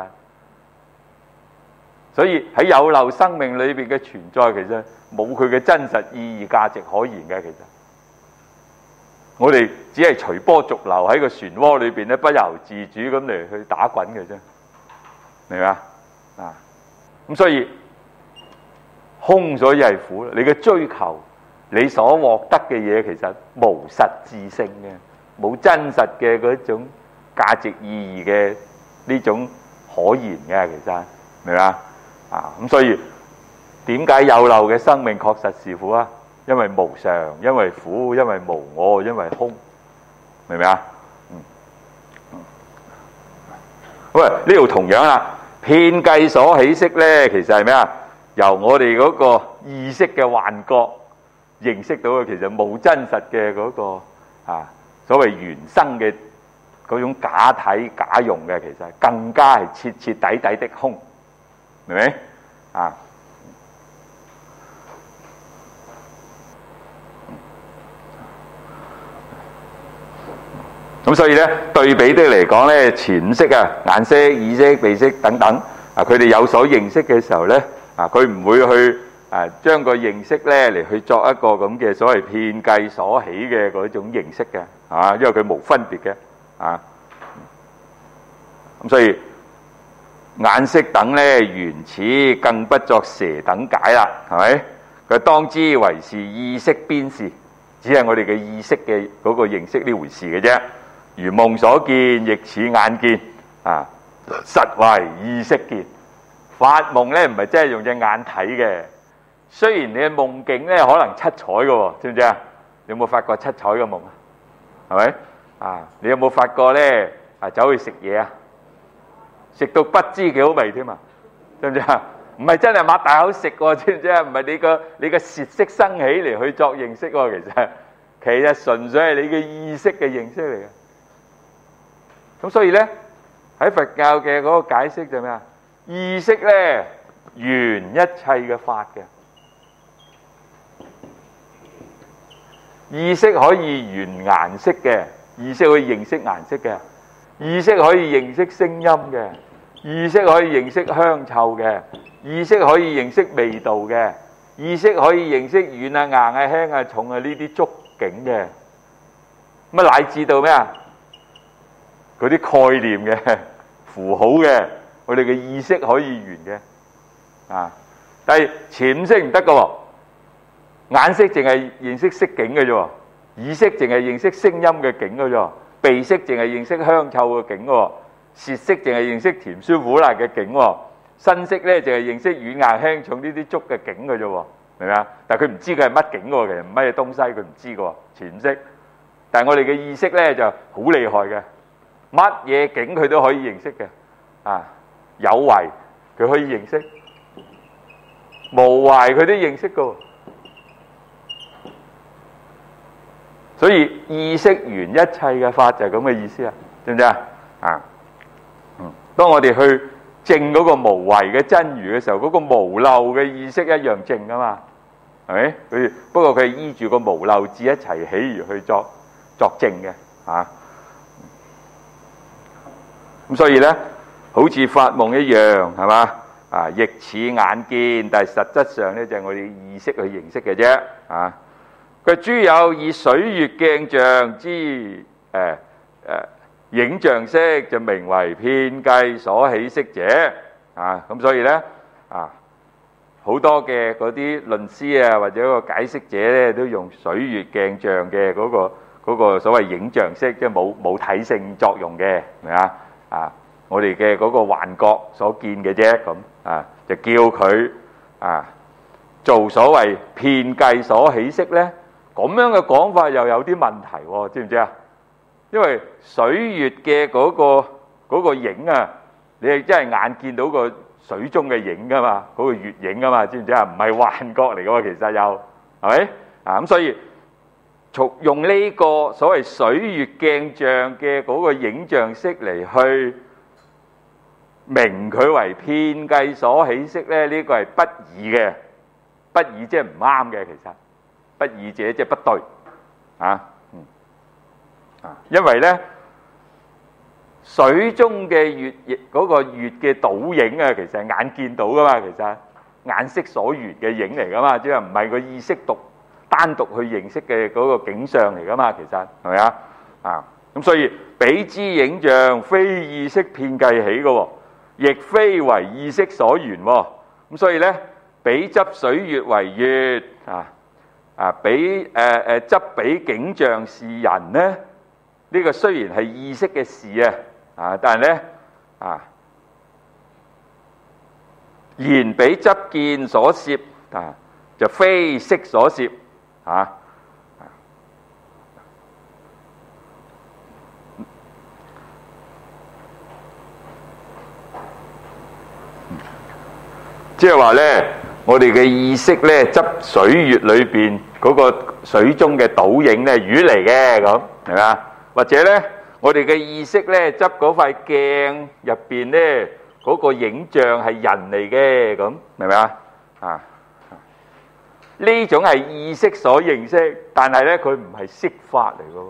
所以喺有漏生命裏邊嘅存在，其實冇佢嘅真實意義價值可言嘅。其實我哋只係隨波逐流喺個漩渦裏邊咧，不由自主咁嚟去打滾嘅啫，明嘛？啊，咁所以空所以係苦，你嘅追求。你所獲得嘅嘢其實無實質性嘅，冇真實嘅嗰種價值意義嘅呢種可言嘅，其實明嘛？啊，咁所以點解有漏嘅生命確實是苦啊？因為無常，因為苦，因為無我，因為空，明唔明啊？嗯。喂，呢度同樣啦，遍計所起色咧，其實係咩啊？由我哋嗰個意識嘅幻覺。認識到嘅其實冇真實嘅嗰個啊，所謂原生嘅嗰種假體假用嘅，其實更加係徹徹底底的空，明唔明啊？咁所以咧，對比的嚟講咧，前五識啊，眼識、耳識、鼻識等等啊，佢哋有所認識嘅時候咧，啊，佢唔會去。誒將個認識咧嚟去作一個咁嘅所謂遍計所起嘅嗰種認識嘅，啊，因為佢無分別嘅，啊，咁所以眼識等咧原始更不作蛇等解啦，係咪？佢當知為是意識邊事，只係我哋嘅意識嘅嗰個認識呢回事嘅啫。如夢所見，亦似眼見，啊，實為意識見。發夢咧唔係真係用隻眼睇嘅。雖然你嘅夢境咧可能七彩嘅喎，知唔知啊？你有冇發過七彩嘅夢啊？係咪啊？你有冇發過咧啊？走去食嘢啊，食到不知幾好味添啊？知唔知啊？唔係真係擘大口食喎，知唔知啊？唔係你個你個舌識生起嚟去作認識喎，其實其實純粹係你嘅意識嘅認識嚟嘅。咁所以咧喺佛教嘅嗰個解釋就咩啊？意識咧緣一切嘅法嘅。意識可以緣顏色嘅，意識可以認識顏色嘅，意識可以認識聲音嘅，意識可以認識香臭嘅，意識可以認識味道嘅，意識可以認識軟啊、硬啊、輕啊、重啊呢啲觸境嘅。咁啊乃至到咩啊？嗰啲概念嘅符號嘅，我哋嘅意識可以緣嘅啊。但係潛識唔得㗎喎。眼識淨係認識色境嘅啫，耳識淨係認識聲音嘅境嘅啫，鼻識淨係認識香臭嘅境嘅，舌識淨係認識甜酸苦辣嘅境，身識咧淨係認識軟硬輕重呢啲觸嘅境嘅啫，明唔明啊？但係佢唔知佢係乜境嘅，其實唔乜嘢東西佢唔知嘅，潛識。但係我哋嘅意識咧就好厲害嘅，乜嘢境佢都可以認識嘅，啊有為佢可以認識，無懷佢都認識噶。所以意識原一切嘅法就係咁嘅意思啊，知唔知啊？啊，嗯，當我哋去證嗰個無為嘅真如嘅時候，嗰、那個無漏嘅意識一樣證噶嘛，係咪？佢不過佢係依住個無漏智一齊起而去作作證嘅，啊，咁所以咧，好似發夢一樣，係嘛？啊，亦似眼見，但係實質上咧就係我哋意識去認識嘅啫，啊。佢諸有以水月鏡像之誒誒影像識，就名為遍計所起識者啊！咁所以咧啊，好多嘅嗰啲論師啊，或者個解釋者咧，都用水月鏡像嘅嗰個嗰個所謂影像識，即係冇冇體性作用嘅，明啊？啊，我哋嘅嗰個幻覺所見嘅啫，咁啊，就叫佢啊做所謂遍計所起識咧。咁樣嘅講法又有啲問題喎，知唔知啊？因為水月嘅嗰個嗰個影啊，你係真係眼見到個水中嘅影噶嘛，嗰個月影啊嘛，知唔知啊？唔係幻覺嚟噶喎，其實又係咪啊？咁所以從用呢個所謂水月鏡像嘅嗰個影像識嚟去明佢為遍計所起識咧，呢個係不義嘅，不義即係唔啱嘅，其實。不義者即係不對，啊，嗯，啊，因為咧水中嘅月嗰個月嘅倒影啊，其實係眼見到噶嘛，其實眼識所緣嘅影嚟噶嘛，即係唔係個意識獨單獨去認識嘅嗰個景象嚟噶嘛，其實係咪啊？啊，咁所以彼之影像非意識遍計起嘅，亦非為意識所緣，咁所以咧彼執水月為月啊。啊，比誒誒執比景象是人咧，呢、這個雖然係意識嘅事啊，啊，但係咧啊，言比執見所攝啊，就非識所攝啊。即係話咧，我哋嘅意識咧執水月裏邊嗰個水中嘅倒影咧魚嚟嘅，咁係咪啊？或者咧，我哋嘅意識咧執嗰塊鏡入邊咧嗰個影像係人嚟嘅，咁係咪啊？啊，呢種係意識所認識，但係咧佢唔係識法嚟嘅。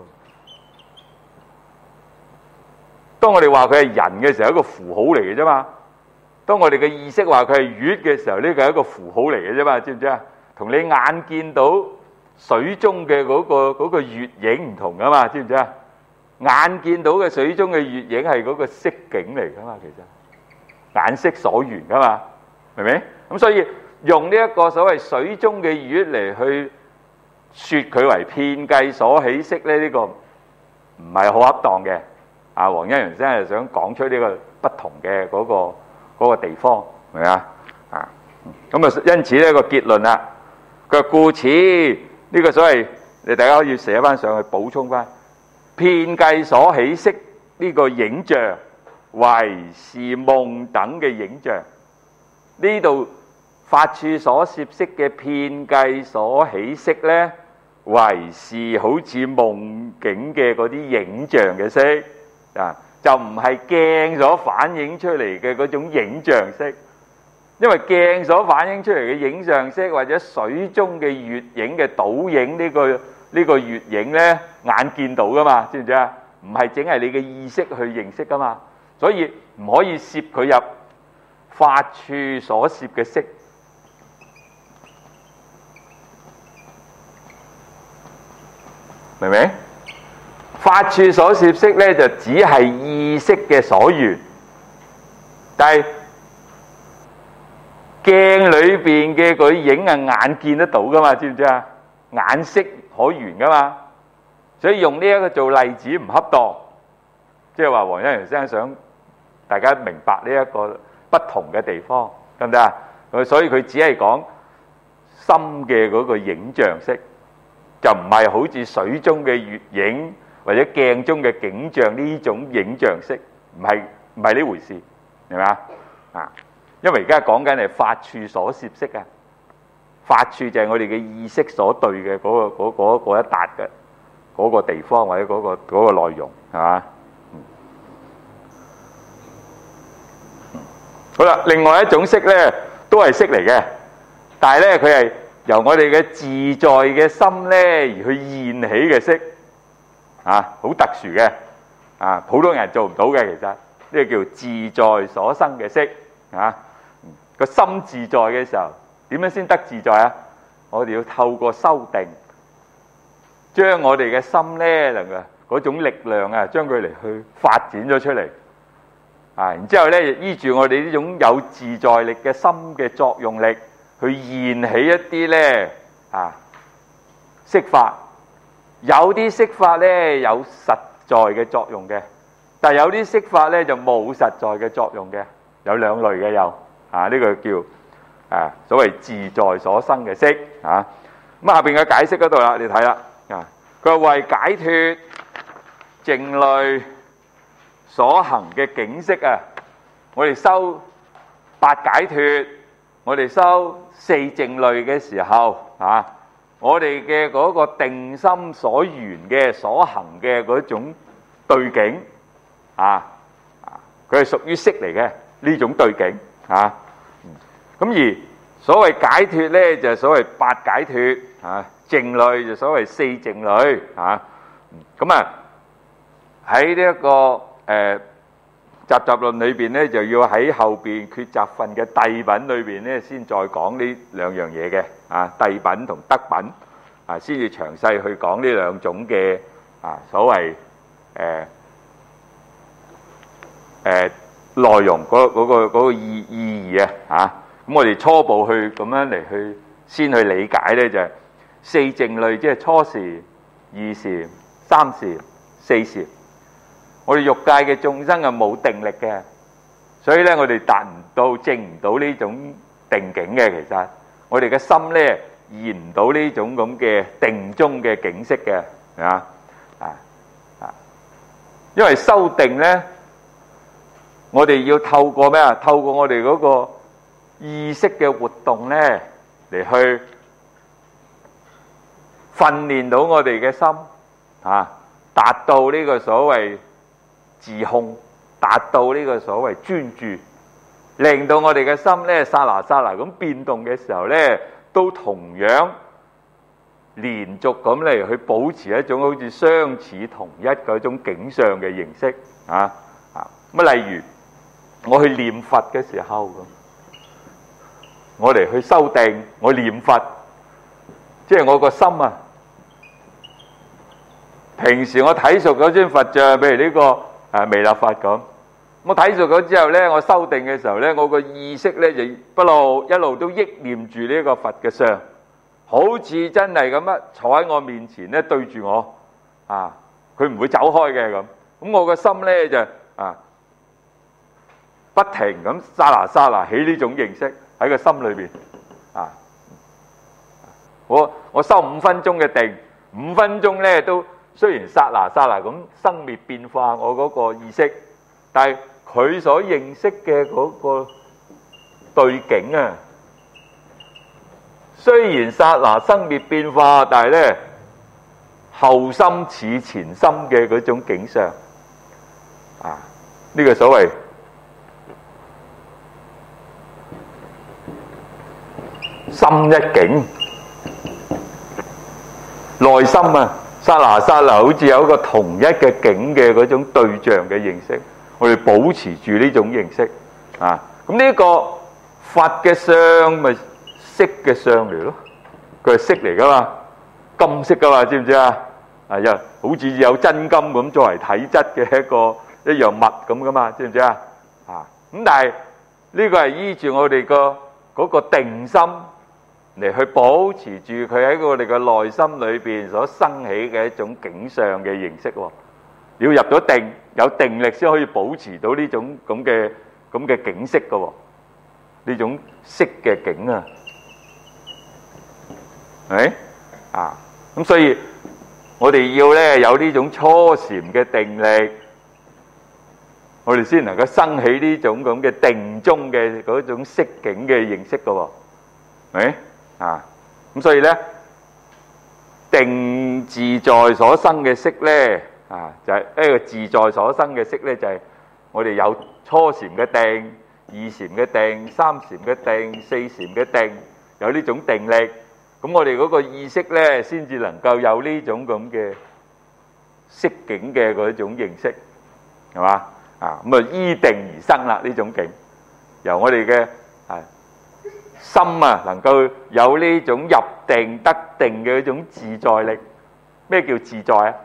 當我哋話佢係人嘅時候，係一個符號嚟嘅啫嘛。當我哋嘅意識話佢係月嘅時候，呢個係一個符號嚟嘅啫嘛，知唔知啊？同你眼見到水中嘅嗰個嗰個月影唔同噶嘛，知唔知啊？眼見到嘅水中嘅月影係嗰個色景嚟噶嘛，其實眼識所緣噶嘛，明唔明？咁所以用呢一個所謂水中嘅月嚟去説佢為遍計所起識咧，呢個唔係好恰當嘅。啊，黃欣陽先係想講出呢個不同嘅嗰個。嗰個地方係咪啊？啊，咁啊，因此呢個結論啦，佢話故此呢個所謂你大家可以寫翻上去補充翻，遍計所起識呢個影像為是夢等嘅影像，呢度法處所攝識嘅遍計所起識咧，為是好似夢境嘅嗰啲影像嘅識啊。就唔係鏡所反映出嚟嘅嗰種影像識，因為鏡所反映出嚟嘅影像識或者水中嘅月影嘅倒影呢個呢個月影咧，眼見到噶嘛，知唔知啊？唔係淨係你嘅意識去認識噶嘛，所以唔可以攝佢入法處所攝嘅識，明唔明？法處所攝識咧，就只係意識嘅所緣，但係鏡裏邊嘅嗰啲影係眼見得到噶嘛，知唔知啊？眼識可緣噶嘛，所以用呢一個做例子唔恰當，即係話黃欣陽先生想大家明白呢一個不同嘅地方，得唔得啊？所以佢只係講心嘅嗰個影像識，就唔係好似水中嘅月影。或者鏡中嘅景象呢種影像識，唔係唔係呢回事，係咪啊？啊， 因為而家講緊係法處所攝識啊，法處就係我哋嘅意識所對嘅嗰、嗰個嗰、嗰個、一笪嘅嗰個地方或者嗰、嗰個嗰、嗰個內容係嘛？好啦，另外一種識咧都係識嚟嘅，但係咧佢係由我哋嘅自在嘅心咧而去現起嘅識啊，好特殊嘅啊，普通人做唔到嘅。其實呢個叫自在所生嘅識啊。個心自在嘅時候，點樣先得自在啊？我哋要透過修定，將我哋嘅心咧能夠嗰種力量啊，將佢嚟去發展咗出嚟。啊！然之後咧，依住我哋呢種有自在力嘅心嘅作用力，去現起一啲咧啊識法。有啲識法咧有實在嘅作用嘅，但係有啲識法咧就冇實在嘅作用嘅，有兩類嘅有啊。呢、這個叫啊所謂自在所生嘅識啊。咁下邊嘅解釋嗰度啦，你睇啦啊，佢話為解脫靜慮所行嘅境識啊，我哋修八解脫，我哋修四靜慮嘅時候啊，我哋嘅嗰個定心所緣嘅所行嘅嗰種對境啊，佢係屬於識嚟嘅呢種對境啊。咁而所謂解脫咧，就係所謂八解脫啊，靜慮就所謂四靜慮啊。咁啊喺呢一個誒集集論裏邊咧，就要喺後邊抉擇分嘅諦品裏邊咧，先再講呢兩樣嘢嘅啊，諦品同得品啊，先至詳細去講呢兩種嘅啊所謂誒誒內容嗰嗰個嗰個意意義啊嚇。咁我哋初步去咁樣嚟去先去理解咧，就係四靜慮，即係初時、二時、三時、四時。我哋欲界嘅眾生係冇定力嘅，所以咧我哋達唔到證唔到呢種定境嘅。其實我哋嘅心咧現唔到呢種咁嘅定中嘅境識嘅，係嘛啊啊！因為修定咧，我哋要透過咩啊？透過我哋嗰個意識嘅活動咧，嚟去訓練到我哋嘅心啊，達到呢個所謂自控，達到呢個所謂專注，令到我哋嘅心咧剎那剎那咁變動嘅時候咧，都同樣連續咁嚟去保持一種好似相似同一嗰種景象嘅形式啊啊！咁例如我去念佛嘅時候咁，我哋去修定，我念佛，即係我個心啊。平時我睇熟嗰尊佛像，譬如呢個誒彌勒佛咁，我睇熟咗之後咧，我修定嘅時候咧，我個意識咧就不路一路都憶念住呢個佛嘅相，好似真係咁樣坐喺我面前咧對住我啊，佢唔會走開嘅咁。咁我個心咧就啊不停咁剎那剎那起呢種形式喺個心裏邊啊。我我修五分鐘嘅定，五分鐘咧都。雖然剎那剎那咁生滅變化我嗰個意識，但係佢所認識嘅嗰個對境啊，雖然剎那生滅變化，但係咧後心似前心嘅嗰種景象啊，呢個所謂心一境，內心啊。剎那剎那好似有一個同一嘅境嘅嗰種對象嘅認識，我哋保持住呢種認識啊。咁呢個佛嘅相咪色嘅相嚟咯，佢係色嚟噶嘛，金色噶嘛，知唔知啊？係啊，好似有真金咁作為體質嘅一個一樣物咁噶嘛，知唔知啊？啊，咁但係呢個係依住我哋個嗰個定心嚟去保持住佢喺我哋嘅內心裏邊所生起嘅一種景象嘅形式喎。要入咗定，有定力先可以保持到呢種咁嘅咁嘅景色嘅喎。呢種色嘅景啊，係咪啊？咁所以我哋要咧有呢種初禪嘅定力， 我哋先能夠生起呢種咁嘅定中嘅嗰種色境嘅認識嘅喎，係咪啊？咁所以咧，定自在所生嘅色咧，啊就係一個自在所生嘅色咧，就係我哋有初禪嘅定、二禪嘅定、三禪嘅定、四禪嘅定，有呢種定力，咁我哋嗰個意識咧，先至能夠有呢種咁嘅色境嘅嗰種認識，係嘛？啊咁啊依定而生啦呢種境，由我哋嘅啊心啊能夠有呢種入定得定嘅一種自在力。咩叫自在啊？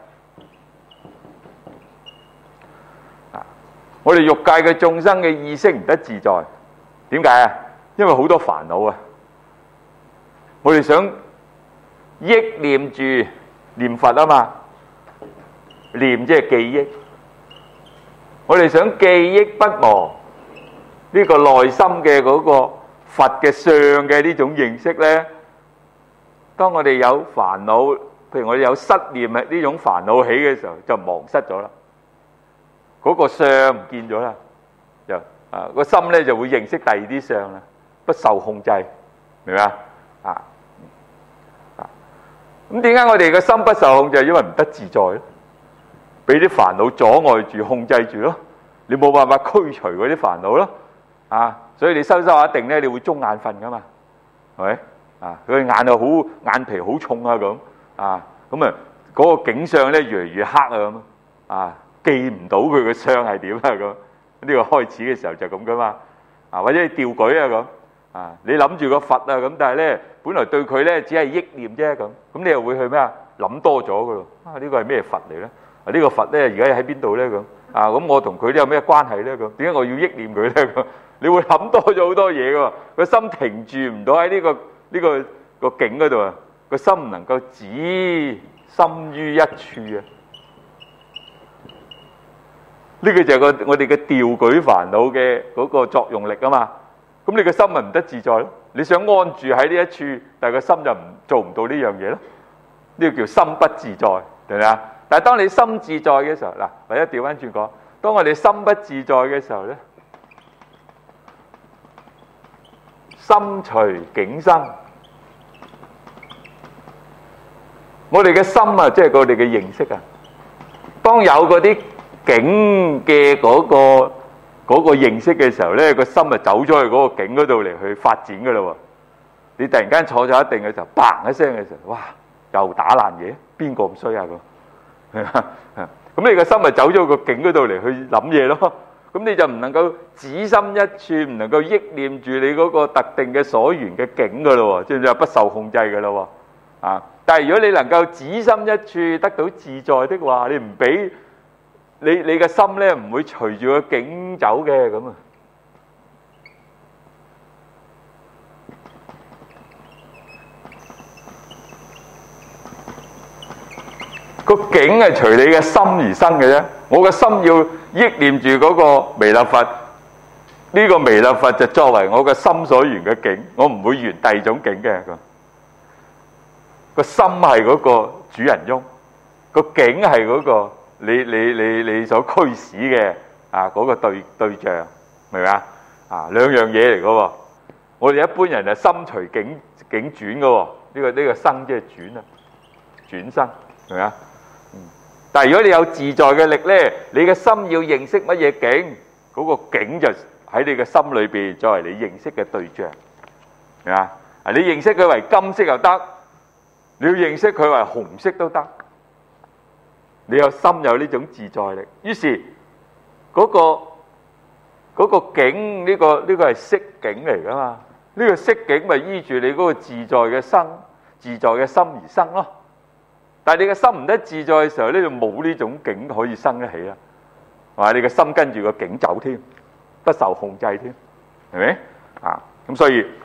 啊，我哋欲界嘅眾生嘅意識唔得自在，點解啊？因為好多煩惱啊！我哋想憶念住念佛啊嘛，念即係記憶。我哋想記憶不忘呢個內心嘅嗰個佛嘅相嘅呢種認識咧，當我哋有煩惱，譬如我哋有失念啊呢種煩惱起嘅時候，就忘失咗啦。嗰個相唔見咗啦，就啊個心咧就會認識第二啲相啦，不受控制，明唔明啊？啊啊！咁點解我哋嘅心不受控制？因為唔得自在咯。俾啲煩惱阻礙住、控制住咯，你冇辦法驅除嗰啲煩惱咯，啊！所以你收收下定咧，你會中眼瞓噶嘛，係咪？啊，佢眼又好眼皮好重啊咁，啊咁啊嗰個景象咧越嚟越黑啊咁，啊記唔到佢個相係點啊咁，呢個開始嘅時候就咁噶嘛，啊或者你吊舉啊咁，啊你諗住個佛啊咁，但係咧本來對佢咧只係憶念啫咁，咁你又會去咩啊？諗多咗噶咯，啊呢個係咩佛嚟咧？啊！呢個佛咧，而家喺邊度咧？咁啊，咁我同佢有咩關係咧？咁點解我要憶念佢咧？咁你會諗多咗好多嘢噶，個心停住唔到喺呢個呢個個境嗰度啊，個心唔能夠止心於一處啊！呢個就係個我哋嘅調舉煩惱嘅嗰個作用力啊嘛。咁你個心咪唔得自在咯？你想安住喺呢一處，但係個心就唔做唔到呢樣嘢咯。呢個叫心不自在，明唔明啊？但係當你心自在嘅時候，嗱，或者調翻轉講，當我哋心不自在嘅時候咧，心隨境生，我哋嘅心啊，即係我哋嘅認識啊。當有嗰啲境嘅嗰個嗰個認識嘅時候咧，個心啊走咗去嗰個境嗰度嚟去發展噶啦喎。你突然間坐咗一定嘅時候，嘭一聲嘅時候，哇！又打爛嘢，邊個咁衰啊？咁咁你個心咪走咗個境嗰度嚟去諗嘢咯，咁你就唔能夠止心一處，唔能夠憶念住你嗰個特定嘅所緣嘅境噶咯，知唔知啊？不受控制噶咯，啊！但係如果你能夠止心一處得到自在的話，你唔俾你你嘅心咧唔會隨住個境走嘅咁啊。個境係隨你嘅心而生嘅啫，我嘅心要憶念住嗰個彌勒佛，呢個彌勒佛就作為我嘅心所緣嘅境，我唔會緣第二種境嘅。個心係嗰個主人翁，個境係嗰個你你你你所驅使嘅啊嗰個對對象，明唔明啊？啊兩樣嘢嚟嘅喎，我哋一般人係心隨境境轉嘅喎，呢個呢個生即係轉啊，轉生，明唔明啊？但係如果你有自在嘅力咧，你嘅心要認識乜嘢境，嗰個境就喺你嘅心裏邊作為你認識嘅對象，係嘛？啊，你認識佢為金色又得，你要認識佢為紅色都得。你有心有呢種自在力，於是嗰個嗰個境呢個呢個係色境嚟噶嘛？呢個色境咪依住你嗰個自在嘅生、自在嘅心而生咯。但係你嘅心唔得自在嘅時候咧，就冇呢種境可以生得起啦。係嘛？你嘅心跟住個境走添，不受控制添，係咪？啊，咁所以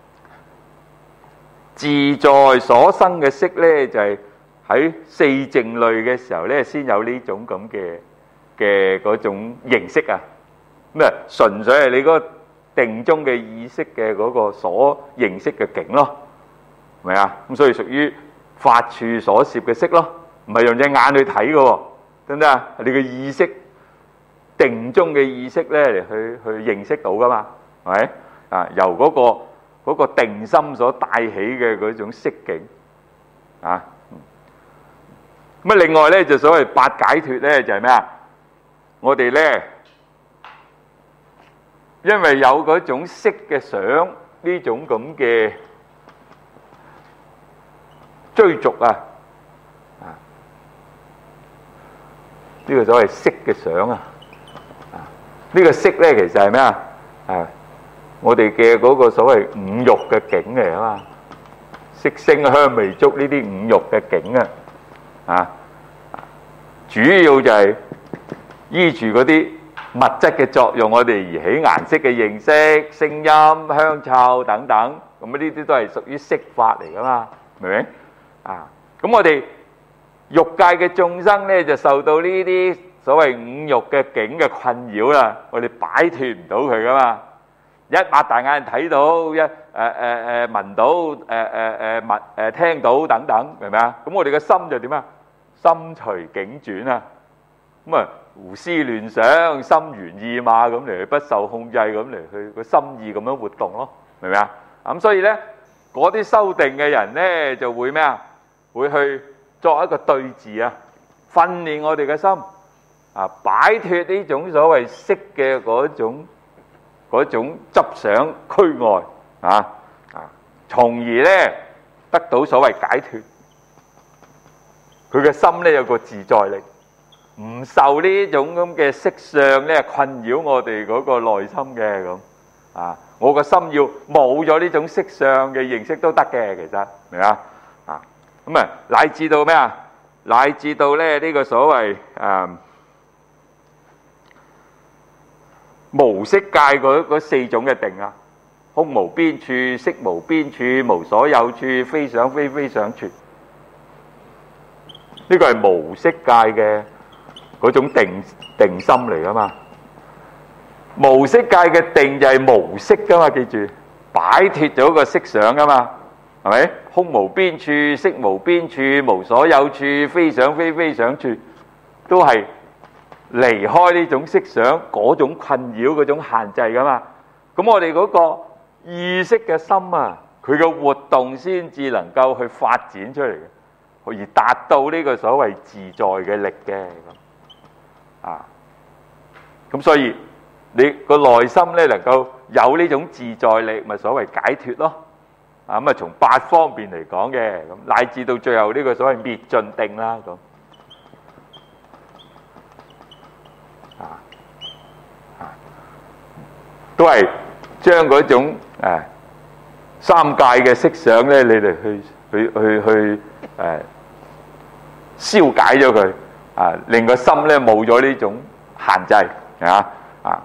自在所生嘅色咧，就係喺四靜慮嘅時候咧，先有呢種咁嘅嘅嗰種認識啊。咁啊，純粹係你嗰個定中嘅意識嘅嗰個所認識嘅境咯，係咪啊？咁所以屬於法處所攝嘅色咯，唔係用隻眼去睇嘅喎，得唔得啊？你嘅意識定中嘅意識咧嚟去去認識到噶嘛，係咪啊？由嗰個嗰個定心所帶起嘅嗰種色境啊。咁啊，另外咧就所謂八解脫咧，就係咩啊？我哋咧因為有嗰種色嘅想，呢種咁嘅追逐啊，啊，呢個所謂色嘅想啊，啊，呢個色咧其實係咩啊？啊，我哋嘅嗰個所謂五欲嘅境嚟啊嘛，色聲香味觸呢啲五欲嘅境啊，啊，主要就係依住嗰啲物質嘅作用，我哋而起顏色嘅認識、聲音、香臭等等，咁啊呢啲都係屬於色法嚟噶嘛，明唔明？啊，咁我哋欲界嘅眾生咧，就受到呢啲所謂五欲嘅境嘅困擾啦，我哋擺脫唔到佢噶嘛。一擘大眼睇到，一誒誒誒聞到，誒誒誒聞誒聽到等等，明唔明啊？咁我哋嘅心就點啊？心隨境轉啊，咁啊胡思亂想、心猿意馬咁嚟，不受控制咁嚟去個心意咁樣活動咯，明唔明啊？咁所以咧，嗰啲修定嘅人咧就會咩啊？會去作一個對治啊，訓練我哋嘅心啊，擺脫呢種所謂色嘅嗰種嗰種執想驅外啊啊，從而咧得到所謂解脫。佢嘅心咧有個自在力，唔受呢種咁嘅色相咧困擾我哋嗰個內心嘅咁啊。我個心要冇咗呢種色相嘅認識都得嘅，其實明啊啊咁啊，乃至到咩啊？乃至到咧呢個所謂誒無色界嗰嗰四種嘅定啊，空無邊處、色無邊處、無所有處、非想非非想處。呢個係無色界嘅嗰種定定心嚟噶嘛？無色界嘅定就係無色噶嘛，記住擺脫咗個色想噶嘛，係咪？空無邊處、色無邊處、無所有處、非想非非想處，都係離開呢種色想嗰種困擾嗰種限制噶嘛。咁我哋嗰個意識嘅心啊，佢嘅活動先至能夠去發展出嚟嘅。而達到呢個所謂自在嘅力嘅咁啊，咁所以你個內心咧能夠有呢種自在力，咪所謂解脫咯啊。咁啊，從八方面嚟講嘅咁，乃至到最後呢個所謂滅盡定啦咁啊啊，都係將嗰種誒三界嘅色想咧，你哋去去去去誒。消解咗佢啊，令個心咧冇咗呢種限制啊啊！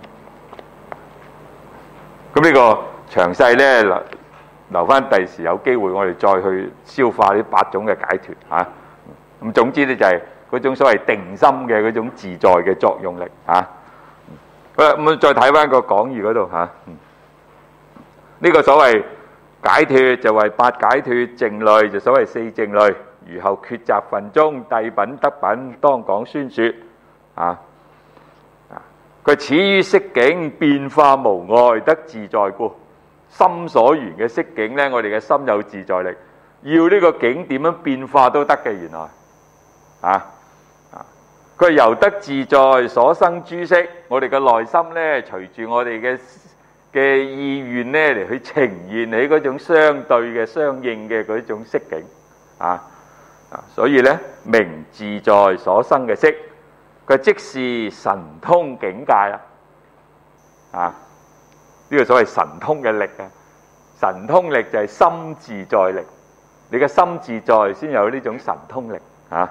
咁呢個詳細咧留留翻第時有機會，我哋再去消化呢八種嘅解脫啊。咁總之咧就係嗰種所謂定心嘅嗰種自在嘅作用力啊。好啦，咁再睇翻個講義嗰度嚇，呢個所謂解脫就為八解脫，靜慮就所謂四靜慮。如後抉擇分中，諦品得品當講宣說啊！佢始於色境變化無礙，得自在故。心所緣嘅色境呢，我哋嘅心有自在力，要呢個境點樣變化都得嘅。原來啊啊！佢由得自在所生諸色，我哋嘅內心呢，隨住我哋嘅嘅意願呢嚟去呈現起嗰種相對嘅相應嘅嗰種色境啊！所以咧，名自在所生嘅色，佢即是神通境界啦。啊，呢個所謂神通嘅力啊，神通力就係心自在力。你嘅心自在，先有呢種神通力啊。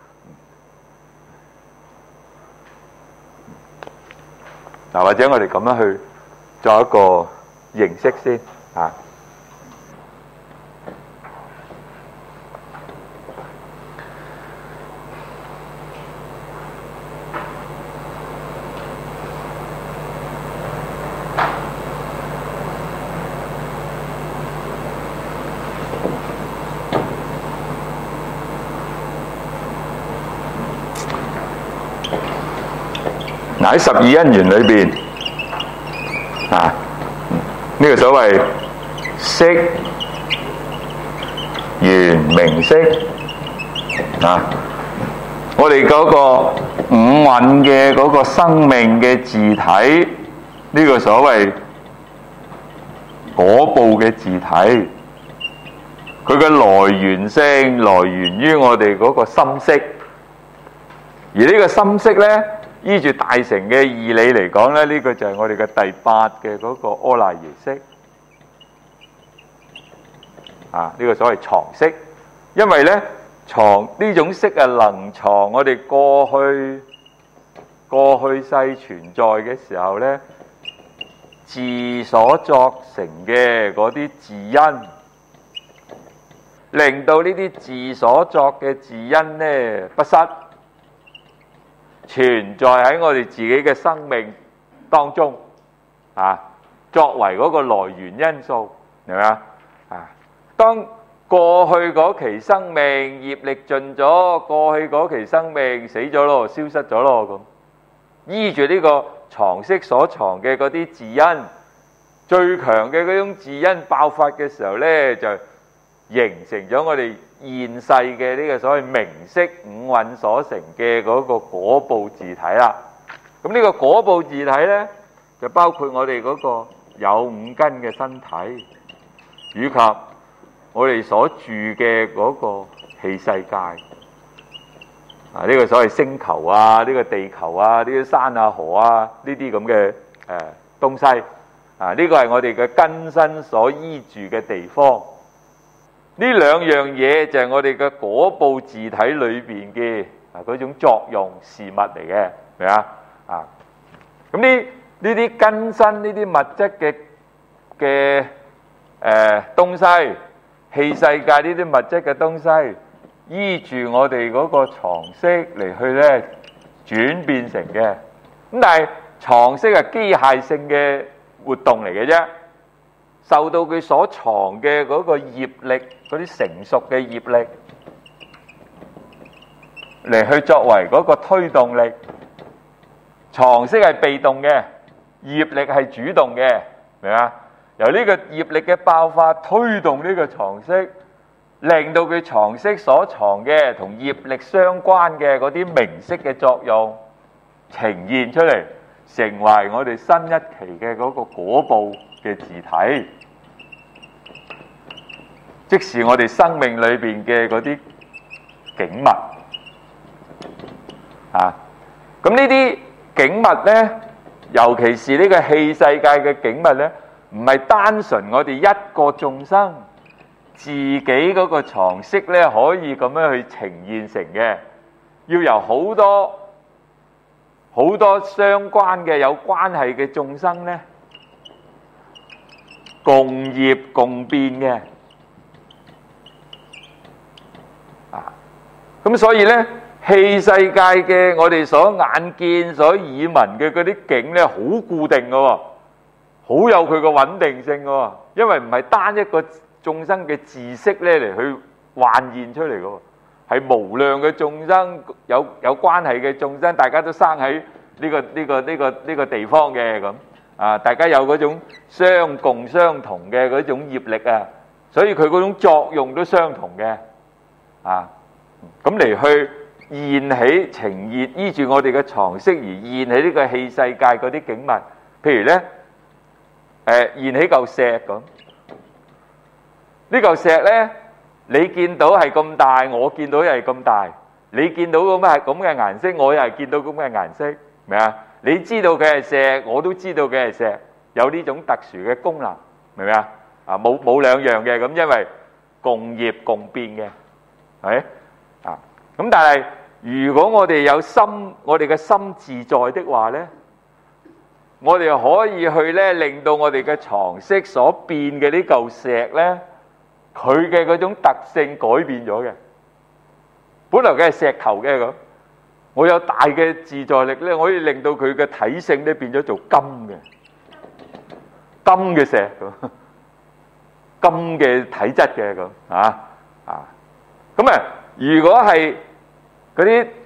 嗱，或者我哋咁樣去做一個認識先啊。 嗱喺十二因緣裏邊啊，呢、這個所謂色、緣、名色啊，我哋嗰個五蘊嘅嗰個生命嘅自體，呢、這個所謂果報嘅自體，佢嘅來源性來源於我哋嗰個心識，而呢個心識呢，依住大乘嘅義理嚟講呢，呢、這個就係我哋嘅第八嘅嗰個阿賴耶識啊，呢、這個所謂藏識，因為呢，藏呢種識啊，能藏我哋過去過去世存在嘅時候呢，自所作成嘅嗰啲自因，令到呢啲自所作嘅自因呢不失，存在喺我哋自己嘅生命當中啊，作為嗰個來源因素，係咪啊？啊，當過去嗰期生命業力盡咗，過去嗰期生命死咗咯，消失咗咯，咁依住呢個藏識所藏嘅嗰啲自因，最強嘅嗰種自因爆發嘅時候呢，就形成咗我哋現世嘅呢個所謂名色五蘊所成嘅嗰個果報自體啦。咁呢個果報自體呢，就包括我哋嗰個有五根嘅身體，以及我哋所住嘅嗰個器世界啊，呢個所謂星球啊，呢個地球啊，呢啲山啊河啊，呢啲咁嘅誒東西啊，呢個係我哋嘅根身所依住嘅地方。呢兩樣嘢就係我哋嘅果報自體裏邊嘅啊嗰種作用事物嚟嘅，明啊？啊，咁呢呢啲根身呢啲物質嘅嘅誒東西，器世界呢啲物質嘅東西，依住我哋嗰個藏識嚟去咧轉變成嘅。咁但係藏識係機械性嘅活動嚟嘅啫。受到佢所藏嘅嗰個業力，嗰啲成熟嘅業力嚟去作為嗰個推動力，藏識係被動嘅，業力係主動嘅，明嘛？由呢個業力嘅爆發推動呢個藏識，令到佢藏識所藏嘅同業力相關嘅嗰啲名色嘅作用呈現出嚟，成為我哋新一期嘅嗰個果報嘅自體，即是我哋生命裏邊嘅嗰啲景物啊。咁呢啲景物呢，尤其是呢個器世界嘅景物呢，唔係單純我哋一個眾生自己嗰個藏識呢可以咁樣去呈現成嘅，要由好多好多相關嘅有關係嘅眾生呢，共業共變嘅啊，咁所以呢，器世界嘅我哋所眼見、所耳聞嘅嗰啲景呢，好固定嘅喎，好有佢個穩定性嘅喎，因為唔係單一個眾生嘅自識呢嚟去幻現出嚟嘅喎，係無量嘅眾生有有關係嘅眾生，大家都生喺呢個呢個呢個呢個地方嘅咁。啊！大家有嗰種相共相同嘅嗰種業力啊，所以佢嗰種作用都相同嘅啊。咁嚟去現起呈現，依住我哋嘅藏識而現起呢個器世界嗰啲景物。譬如咧，誒現起嚿石咁，呢嚿石咧，你見到係咁大，我見到又係咁大。你見到咁係咁嘅顏色，我又係見到咁嘅顏色，明啊？你知道佢係石，我都知道佢係石，有呢種特殊嘅功能，明唔明啊？啊，冇冇兩樣嘅咁，因為共業共變嘅，係啊。咁但係如果我哋有心，我哋嘅心自在的話咧，我哋可以去咧令到我哋嘅藏識所變嘅呢嚿石咧，佢嘅嗰種特性改變咗嘅。本來佢係石頭嘅咁。我有大嘅自在力咧，我可以令到佢嘅體性咧變咗做金嘅，金嘅石咁，金嘅體質嘅咁啊啊！咁啊，如果係嗰啲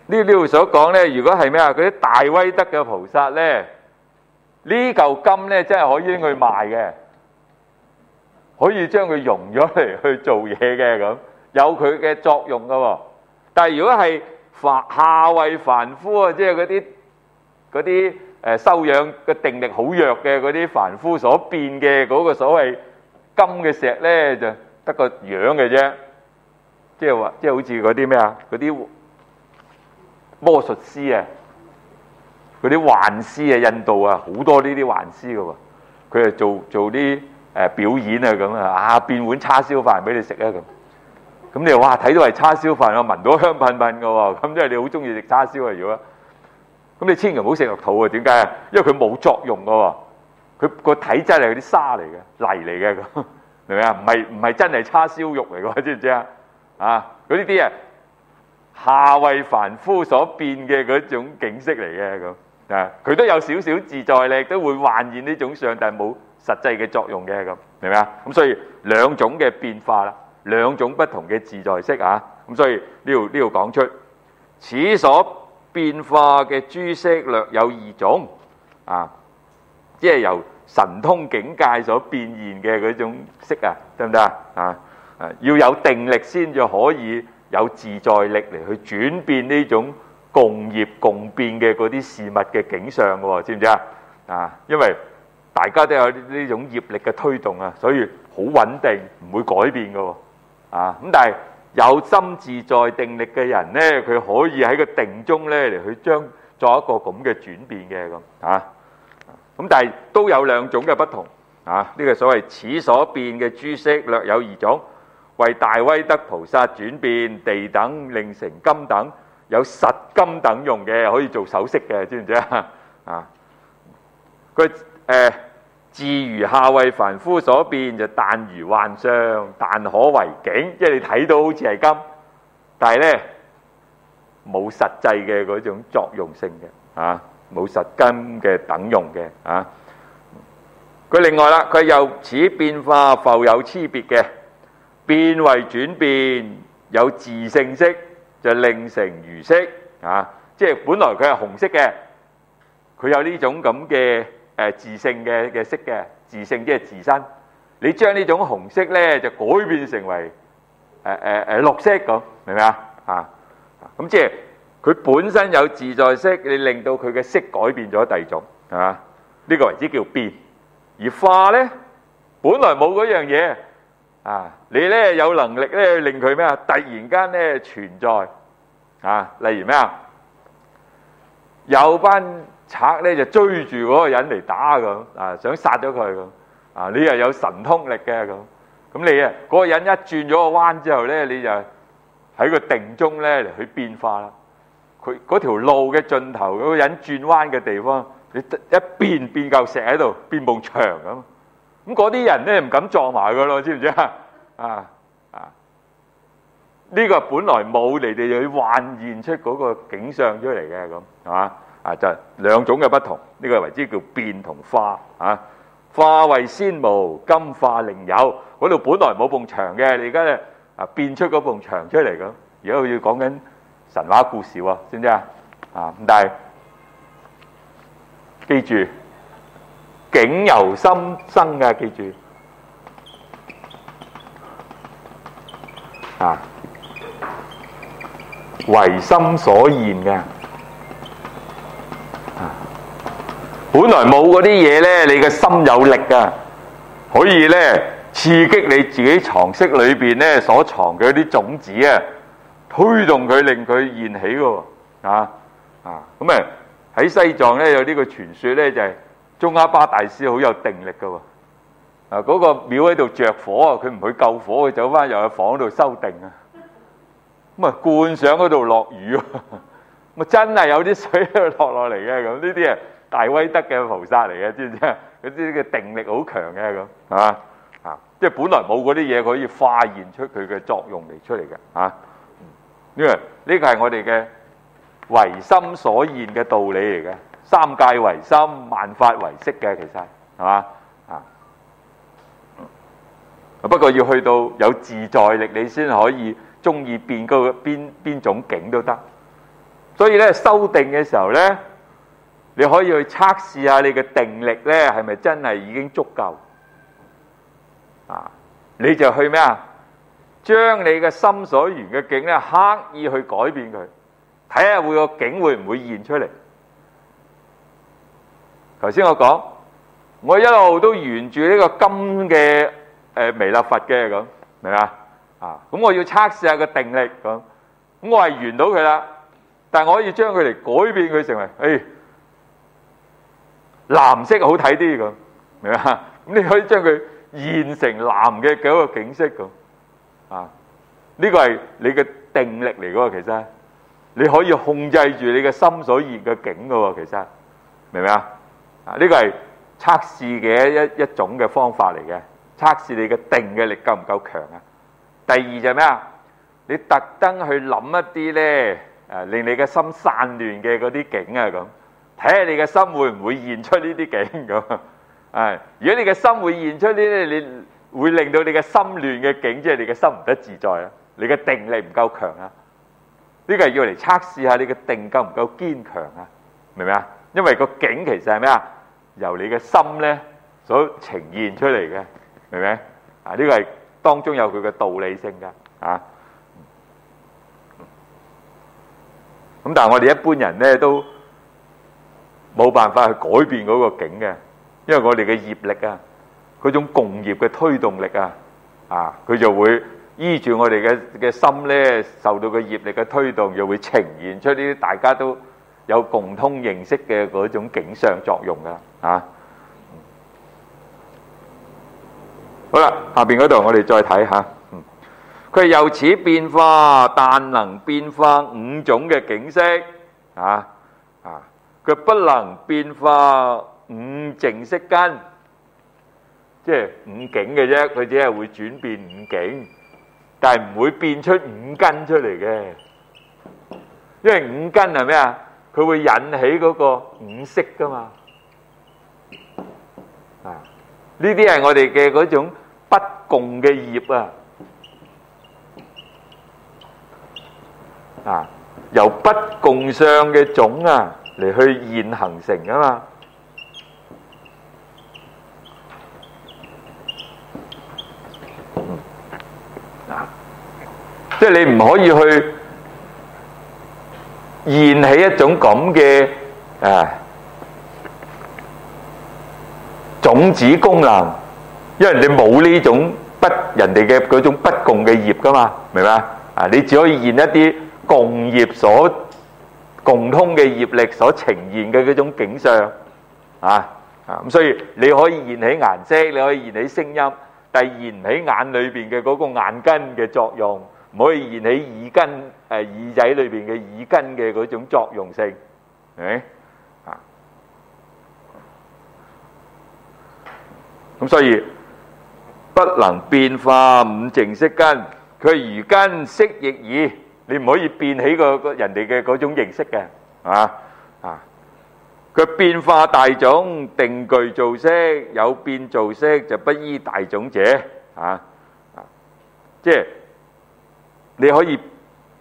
呢呢度所講咧，如果係咩啊？嗰啲大威德嘅菩薩咧，呢嚿金咧真係可以拎去賣嘅，可以將佢融咗嚟去做嘢嘅咁，有佢嘅作用噶喎。但係如果係凡下位凡夫啊，即係嗰啲嗰啲誒修養嘅定力好弱嘅嗰啲凡夫所變嘅嗰個所謂金嘅石咧，就得個樣嘅啫。即係話，即係好似嗰啲咩啊？嗰啲魔術師啊，嗰啲幻師啊，印度啊好多呢啲幻師噶喎。佢係做做啲誒表演啊咁啊，啊變碗叉燒飯俾你食啊咁。咁你哇睇到係叉燒飯，我聞到香噴噴噶喎。咁即係你好中意食叉燒啊？如果咁你千祈唔好食落肚啊！點解啊？因為佢冇作用噶喎。佢個體質係嗰啲沙嚟嘅，泥嚟嘅咁，明唔明啊？唔係唔係真係叉燒肉嚟嘅，知唔知啊？啊！嗰呢啲啊，下位凡夫所變嘅嗰種景色嚟嘅咁啊，佢都有少少自在力，都會幻現呢種相，但係冇實際嘅作用嘅咁，明唔明啊？咁所以兩種嘅變化啦，兩種不同嘅自在色啊，咁所以呢度呢度講出此所變化嘅諸色略有二種啊，即係由神通境界所變現嘅嗰種色啊，得唔得啊？啊！要有定力先至可以有自在力嚟去轉變呢種共業共變嘅嗰啲事物嘅景象喎，知唔知啊？啊，因為大家都有呢種業力嘅推動啊，所以好穩定，唔會改變嘅喎。啊，咁但係有心自在定力嘅人呢，佢可以喺個定中呢嚟去將作一個咁嘅轉變嘅咁啊。咁但係都有兩種嘅不同啊。呢個所謂此所變嘅諸色略有二種。為大威德菩薩轉變地等令成金等，有實金等用嘅，可以做首飾嘅，知唔知啊？啊，佢誒自如下位凡夫所變，就但如幻相，但可為境，即係你睇到好似係金，但係咧冇實際嘅嗰種作用性嘅，啊，冇實金嘅等用嘅，啊。佢另外啦，佢又此變化復有差別嘅。變為轉變，有自性色，就令成餘色啊！即係本來佢係紅色嘅，佢有呢種咁嘅誒自性嘅嘅色嘅自性，即係自身。你將呢種紅色咧，就改變成為誒誒誒綠色咁，明唔明啊？啊！咁即係佢本身有自在色，你令到佢嘅色改變咗第二種，係嘛？呢個為之叫變。而化咧，本來冇嗰樣嘢。啊！你咧有能力咧令佢咩啊？突然間咧存在啊！例如咩啊？有班賊咧就追住嗰個人嚟打咁啊，想殺咗佢咁啊！你又有神通力嘅咁，咁你啊嗰個人一轉咗個彎之後咧，你就喺個定中咧嚟去變化啦。佢嗰條路嘅盡頭嗰個人轉彎嘅地方，你一變變嚿石喺度，變埲牆咁。咁嗰啲人咧唔敢撞埋佢咯，知唔知啊？啊啊！呢個本來冇，你哋要幻現出嗰個景象出嚟嘅咁，係嘛？啊，就兩種嘅不同，呢個為之叫變同化啊。化為先無，今化另有。嗰度本來冇埲牆嘅，你而家咧啊變出嗰埲牆出嚟咁。而家佢要講緊神話故事喎，知唔知啊？啊，但係記住。境由心生嘅，記住啊，為心所現嘅啊，本來冇嗰啲嘢咧，你嘅心有力啊，可以咧刺激你自己藏識裏邊咧所藏嘅啲種子啊，推動佢令佢現起嘅啊啊，咁啊喺西藏咧有呢個傳說咧就係。宗喀巴大師好有定力㗎喎，啊嗰個廟喺度着火啊，佢唔去救火，佢走翻入去房度修定啊，咁啊灌上嗰度落雨喎，咁啊真係有啲水喺度落落嚟嘅咁，呢啲係大威德嘅菩薩嚟嘅，知唔知啊？嗰啲嘅定力好強嘅咁，係嘛啊？即係本來冇嗰啲嘢可以化現出佢嘅作用嚟出嚟嘅啊，因為呢個係我哋嘅唯心所現嘅道理嚟嘅。三界唯心，萬法唯識嘅，其實係嘛啊？不過要去到有自在力，你先可以中意變嗰個邊邊種境都得。 所以咧修定嘅時候咧，你可以去測試下你嘅定力咧係咪真係已經足夠啊？你就去咩啊？將你嘅心所緣嘅境咧刻意去改變佢，睇下會個境會唔會現出嚟。頭先我講，我一路都沿住呢個金嘅誒彌勒佛嘅咁，明嘛？啊，咁我要測試下個定力咁，咁我係沿到佢啦，但係我可以將佢嚟改變佢成為誒、哎、藍色好睇啲咁，明嘛？咁你可以將佢現成藍嘅嗰個景色咁，啊，呢個係你嘅定力嚟噶喎，其實你可以控制住你嘅心所現嘅境噶喎，其實明唔明啊？啊！呢個係測試嘅一一種嘅方法嚟嘅，測試你嘅定嘅力夠唔夠強啊？第二就係咩啊？你特登去諗一啲咧，誒令你嘅心散亂嘅嗰啲境啊咁，睇下你嘅心會唔會現出呢啲境咁？係，如果你嘅心會現出呢啲，你會令到你嘅心亂嘅境，即係你嘅心唔得自在啊！你嘅定力唔夠強啊！呢個係要嚟測試下你嘅定夠唔夠堅強啊？明唔明啊？因為個境其實係咩啊？由你嘅心咧所呈現出嚟嘅，明唔明啊？呢個係當中有佢嘅道理性噶啊。咁但係我哋一般人咧都冇辦法去改變嗰個境嘅，因為我哋嘅業力啊，嗰種共業嘅推動力啊，啊，佢就會依住我哋嘅嘅心咧，受到個業力嘅推動，又會呈現出呢啲大家都有共通認識嘅嗰種景象作用噶，啊，好啦，下邊嗰度我哋再睇下，嗯，佢係由此變化，但能變化五種嘅景色，啊啊，佢不能變化五淨色根，即係五境嘅啫，佢只係會轉變五境，但係唔會變出五根出嚟嘅，因為五根係咩啊？佢會引起嗰個五色噶嘛，啊！呢啲係我哋嘅嗰種不共嘅業啊，啊，由不共相嘅種啊嚟去現行成啊嘛，啊，即係你唔可以去現起一種咁嘅誒種子功能，因為你冇呢種不人哋嘅嗰種不共嘅業噶嘛，明白啊？你只可以現一啲共業所共通嘅業力所呈現嘅嗰種景象啊啊！咁所以你可以現起顏色，你可以現起聲音，但係現唔起眼裏邊嘅嗰個眼根嘅作用。唔可以現起耳根，誒耳仔裏邊嘅耳根嘅嗰種作用性，係咪啊？咁所以不能變化五淨色根，佢如根色亦異，你唔可以變起個個人哋嘅嗰種形式嘅，係嘛啊？佢變化大種，定具造色，有變造色就不依大種者，啊啊，即係。你可以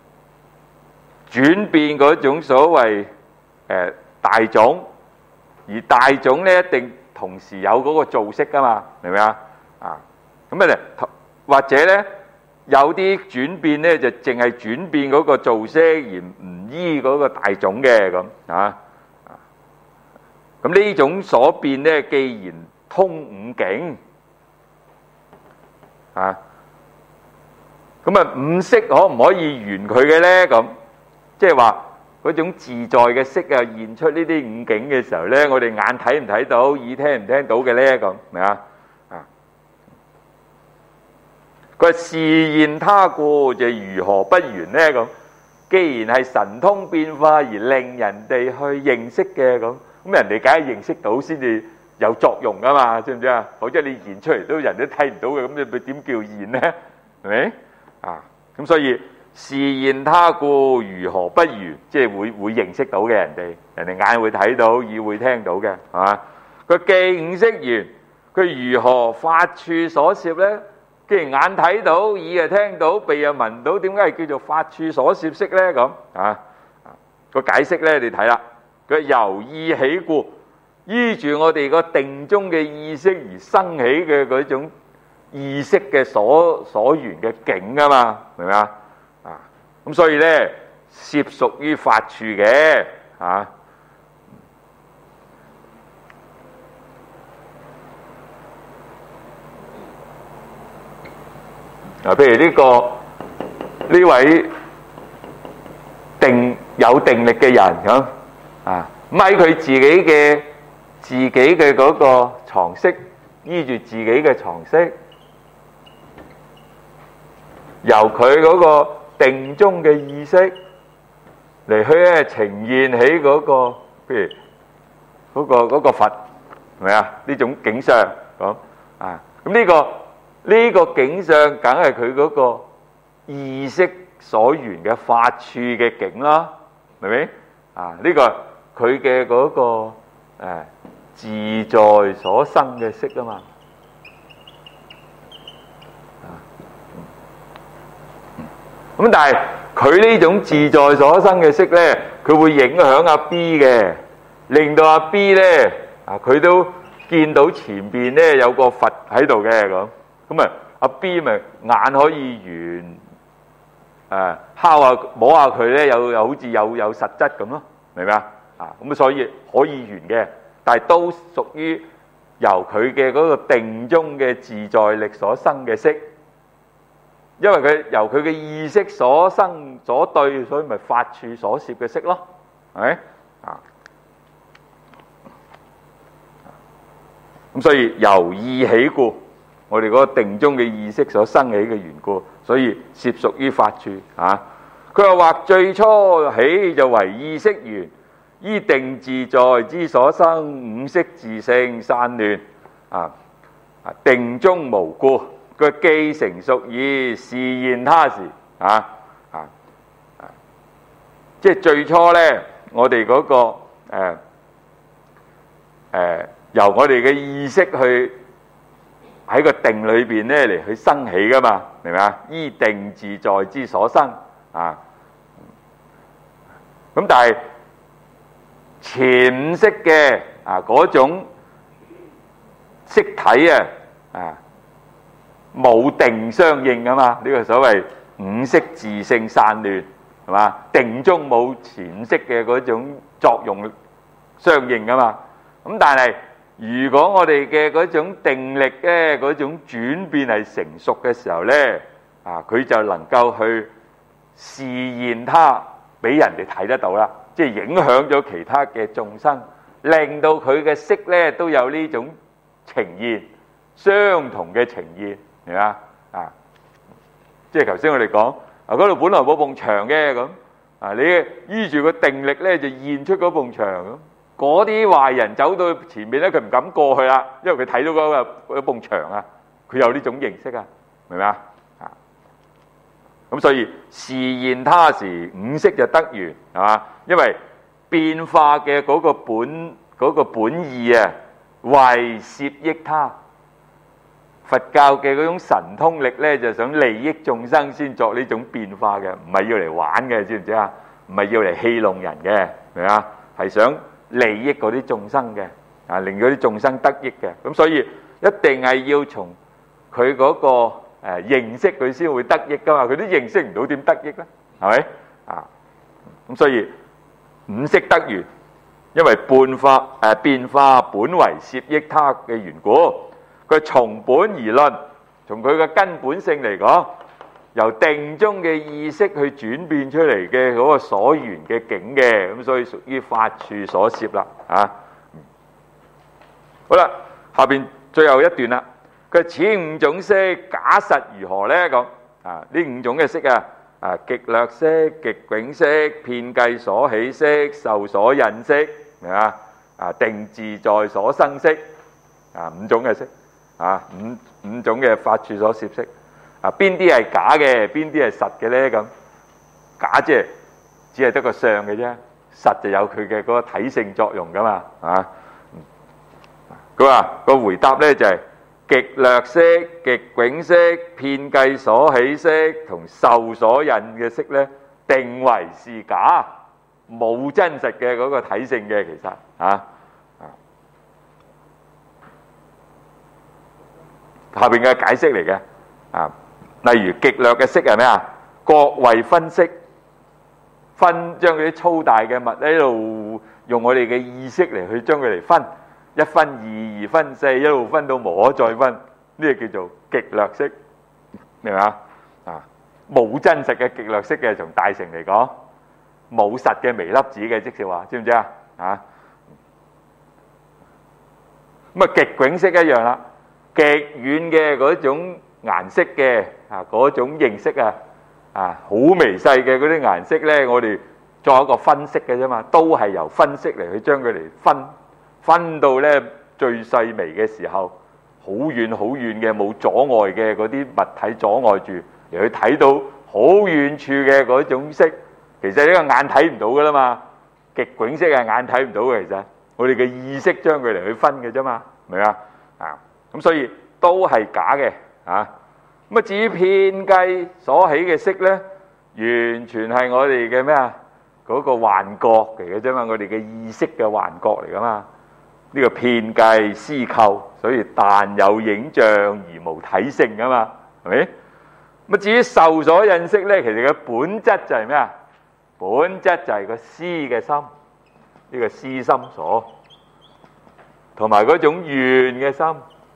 轉變嗰種所謂誒大種，而大種咧一定同時有嗰個造色噶嘛，明唔明啊？啊，咁啊，或者咧有啲轉變咧就淨係轉變嗰個造色，而唔依嗰個大種嘅咁啊啊。咁呢種所變咧，既然通五境啊。咁啊，五色可唔可以圓佢嘅咧？咁即係話嗰種自在嘅色啊，現出呢啲五境嘅時候咧，我哋眼睇唔睇到，耳聽唔聽到嘅咧？咁明啊？啊！佢話示現他故，就如何不圓咧？咁既然係神通變化而令人哋去認識嘅，咁咁人哋梗係認識到先至有作用噶嘛？知唔知啊？否則你現出嚟都人都睇唔到嘅，咁你咪點叫現咧？係咪？啊，咁所以示現他故，如何不如？即係會會認識到嘅人哋，人哋眼會睇到，耳會聽到嘅，係嘛？佢既五色圓，佢如何法處所攝咧？既然眼睇到，耳又聽到，鼻又聞到，點解係叫做法處所攝色咧？咁啊啊， 個解釋咧，你睇啦，佢由意起故，依住我哋個定中嘅意識而生起嘅嗰種意識嘅所所緣嘅境啊嘛，明唔明啊？啊，咁所以咧，攝屬於法處嘅啊。嗱，譬如呢個呢位定有定力嘅人咁啊，咁喺佢自己嘅自己嘅嗰個常識，依住自己嘅常識，由佢嗰個定中嘅意識嚟去咧呈現起嗰個，譬如嗰個嗰個佛，係咪啊？呢種景象咁啊，咁呢個。呢個景象梗係佢嗰個意識所緣嘅法處嘅境啦，明唔明啊？呢個佢嘅嗰個誒自在所生嘅色啊嘛。咁但係佢呢種自在所生嘅色咧，佢會影響阿 B 嘅，令到阿 B 咧啊，佢都見到前邊咧有個佛喺度嘅咁。咁啊，阿 B 咪眼可以圓，誒敲下摸下佢咧，有又好似有有實質咁咯，明唔明啊？啊，咁所以可以圓嘅，但係都屬於由佢嘅嗰個定中嘅自在力所生嘅色，因為佢由佢嘅意識所生所對，所以咪法處所攝嘅色咯，係咪啊？咁所以由意起故。我哋嗰個定中嘅意識所生起嘅緣故，所以攝屬於法處啊。佢話或最初起就為意識緣，依定自在之所生，五識自性散亂啊。定中無故，佢既成熟矣，示現他時啊啊啊！即係最初咧，我哋嗰個誒誒由我哋嘅意識去。喺個定裏邊咧嚟去生起噶嘛，明唔明啊？依定自在之所生啊，咁但係前五識嘅啊嗰種色體啊啊冇定相應噶嘛，呢、這個所謂五識自性散亂係嘛？定中冇前五識嘅嗰種作用相應噶嘛，咁但係。如果我哋嘅嗰種定力咧，嗰種轉變係成熟嘅時候咧，啊，佢就能夠去示現他俾人哋睇得到啦，即係影響咗其他嘅眾生，令到佢嘅色咧都有呢種呈現，相同嘅呈現，係嘛啊？即係頭先我哋講啊，嗰度本來冇埲牆嘅咁，啊，你依住個定力咧就現出嗰埲牆咁。嗰啲壞人走到前面咧，佢唔敢過去啦，因為佢睇到嗰個嗰埲牆啊，佢有呢種認識啊，明唔明啊？啊，咁所以示現他時，五識就得緣，係嘛？因為變化嘅嗰個本嗰個本意啊，為攝益他。佛教嘅嗰種神通力咧，就想利益眾生先作呢種變化嘅，唔係要嚟玩嘅，知唔知啊？唔係要嚟戲弄人嘅，明啊？係想利益嗰啲眾生嘅，啊，令嗰啲眾生得益嘅，咁所以一定係要從佢嗰個誒認識佢先會得益噶嘛，佢都認識唔到點得益咧，係咪啊？咁所以五識得緣，因為變化誒變化本為攝益他嘅緣故，佢從本而論，從佢嘅根本性嚟講，由定中嘅意識去轉變出嚟嘅嗰個所緣嘅境嘅，咁所以屬於法處所攝啦，啊，好啦，下邊最後一段啦，佢此五種色假實如何咧？咁啊，呢五種嘅色啊，啊極略色、極迥色、遍計所起色、受所引色，明啊？啊定自在所生色，啊五種嘅色，啊五五種嘅法處所攝色。啊，邊啲係假嘅，邊啲係實嘅咧？咁假即係只係得個相嘅啫，實就有佢嘅嗰個體性作用噶嘛，啊！佢話個回答咧就係極略色、極迥色、遍計所起色同受所引嘅色咧，定為是假， 冇真實嘅嗰個體性嘅，其實啊啊，下邊嘅解釋嚟嘅啊，例如極略嘅色係咩啊？各為分析，分將嗰啲粗大嘅物喺度用我哋嘅意識嚟去將佢嚟分，一分二，二分四，一路分到無可再分，呢個叫做極略色，明嘛？啊，冇真實嘅極略色嘅，從大乘嚟講，冇實嘅微粒子嘅，即是話，知唔知啊？啊，咁啊極迥色一樣啦，極遠嘅嗰種顏色嘅啊，嗰種形色啊，啊，好微細嘅嗰啲顏色咧，我哋作一個分析嘅啫嘛，都係由分析嚟去將佢嚟分，分到咧最細微嘅時候，好遠好遠嘅冇阻礙嘅嗰啲物體阻礙住，嚟去睇到好遠處嘅嗰種色，其實呢個眼睇唔到噶啦嘛，極迥色係眼睇唔到嘅，其實我哋嘅意識將佢嚟去分嘅啫嘛，明啊？啊，咁所以都係假嘅啊。咁啊，至於遍計所起嘅色咧，完全係我哋嘅咩啊？嗰個幻覺嚟嘅啫嘛，我哋嘅意識嘅幻覺嚟噶嘛。呢個遍計思構，所以但有影像而無體性噶嘛，係咪？咁啊，至於受所印色咧，其實嘅本質就係咩啊？本質就係個思嘅心，呢個思心所，同埋嗰種願嘅心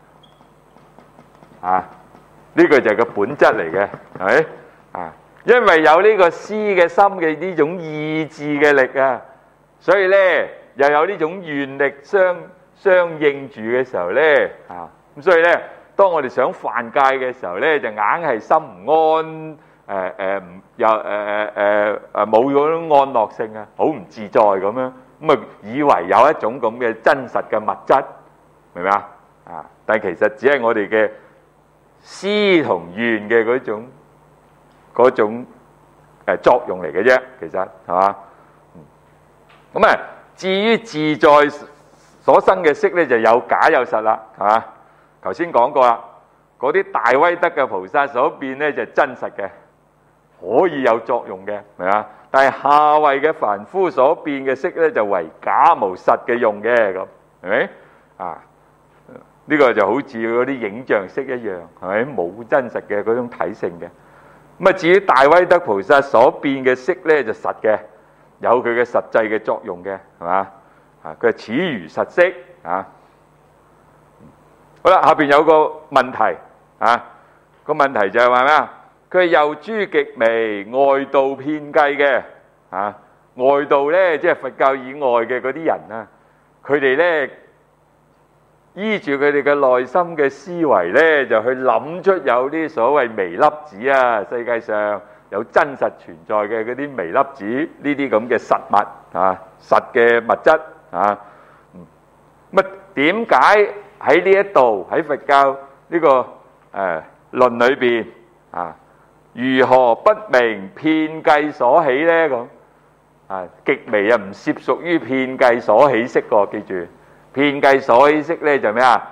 啊。呢個就係個本質嚟嘅，係咪啊？因為有呢個思嘅心嘅呢種意志嘅力啊，所以咧又有呢種願力相相應住嘅時候咧啊，咁所以咧，當我哋想犯戒嘅時候咧，就硬係心唔安，誒誒唔又誒誒誒誒冇嗰種安樂性啊，好唔自在咁樣，咁啊以為有一種咁嘅真實嘅物質，明唔明啊？啊，但係其實只係我哋嘅思同願嘅嗰種嗰種誒作用嚟嘅啫，其實係嘛？咁啊，至於自在所生嘅色咧，就有假有實啦，係嘛？頭先講過啦，嗰啲大威德嘅菩薩所變咧就真實嘅，可以有作用嘅，係嘛？但係下位嘅凡夫所變嘅色咧，就為假無實嘅用嘅，咁係咪啊？呢個就好似嗰啲影像色一樣，係咪冇真實嘅嗰種體性嘅？咁啊，至於大威德菩薩所變嘅色咧，就實嘅，有佢嘅實際嘅作用嘅，係嘛？啊，佢係似如實色啊。好啦，下邊有個問題啊，個問題就係話咩啊？佢係又諸極微外道遍計嘅啊，外道咧即係佛教以外嘅嗰啲人啊，佢哋咧。依住佢哋嘅內心嘅思維咧，就去諗出有啲所謂微粒子啊，世界上有真實存在嘅嗰啲微粒子，呢啲咁嘅實物啊，實嘅物質啊。咁啊，點解喺呢一度喺佛教呢個誒論裏邊啊，如何不明遍計所起咧？咁啊，極微啊，唔涉屬於遍計所起色個，記住。遍計所起色咧就咩啊？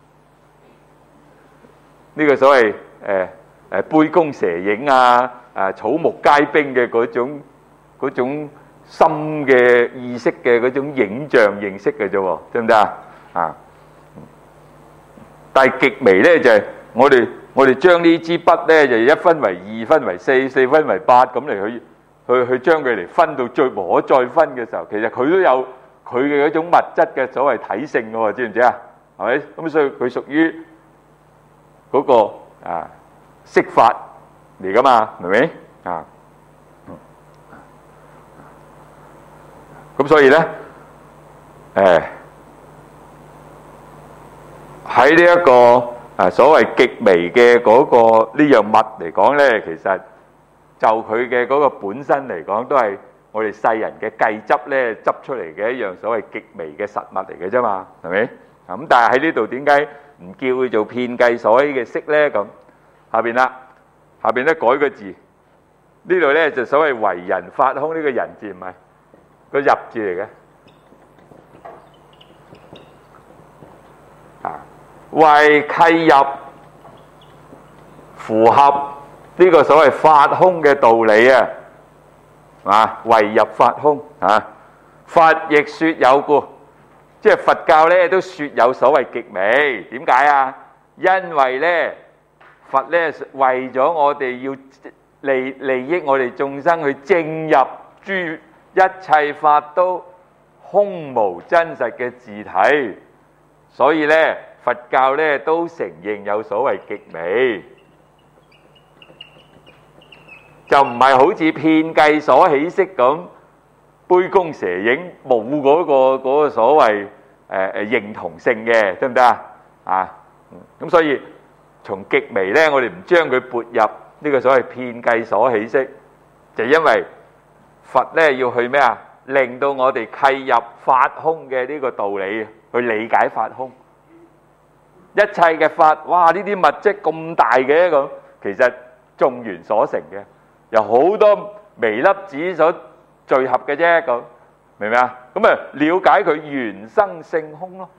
呢個所謂誒誒杯弓蛇影啊，誒草木皆兵嘅嗰種嗰種深嘅意識嘅嗰種影像認識嘅啫喎，得唔得啊？啊！但係極微咧就係我哋我哋將呢支筆咧就一分為二分為四，四分為八咁嚟去去去將佢嚟分到最無可再分嘅時候，其實佢都有。佢嘅嗰種物質嘅所謂體性嘅喎，知唔知啊？係咪？咁所以佢屬於嗰個啊色法嚟噶嘛，明唔明啊？咁所以咧，誒喺呢一個啊所謂極微嘅嗰個呢樣物嚟講咧，其實就佢嘅嗰個本身嚟講都係。我哋世人嘅計執咧，執出嚟嘅一樣所謂極微嘅實物嚟嘅啫嘛，係咪？咁但係喺呢度點解唔叫佢做遍計所起嘅色咧？咁下邊啦，下邊咧改個字，呢度咧就所謂為人法空，呢個人字唔係個入字嚟嘅，啊，為契入符合呢個所謂法空嘅道理啊！ 啊，唯入法空啊，佛亦説有故，即係佛教咧都説有所謂極微。點解啊？因為咧佛咧為咗我哋要利利益我哋眾生去證入諸一切法都空無真實嘅自體，所以咧佛教咧都承認有所謂極微。就唔係好似遍計所起色咁杯弓蛇影，冇嗰個嗰個所謂誒誒認同性嘅，得唔得啊？啊，咁所以從極微咧，我哋唔將佢撥入呢個所謂遍計所起色，就因為佛咧要去咩啊？令到我哋契入法空嘅呢個道理，去理解法空。一切嘅法，哇！呢啲物質咁大嘅咁，其實眾緣所成嘅。有好多微粒子所聚合嘅啫，咁明唔明啊？咁啊，了解佢緣生性空咯。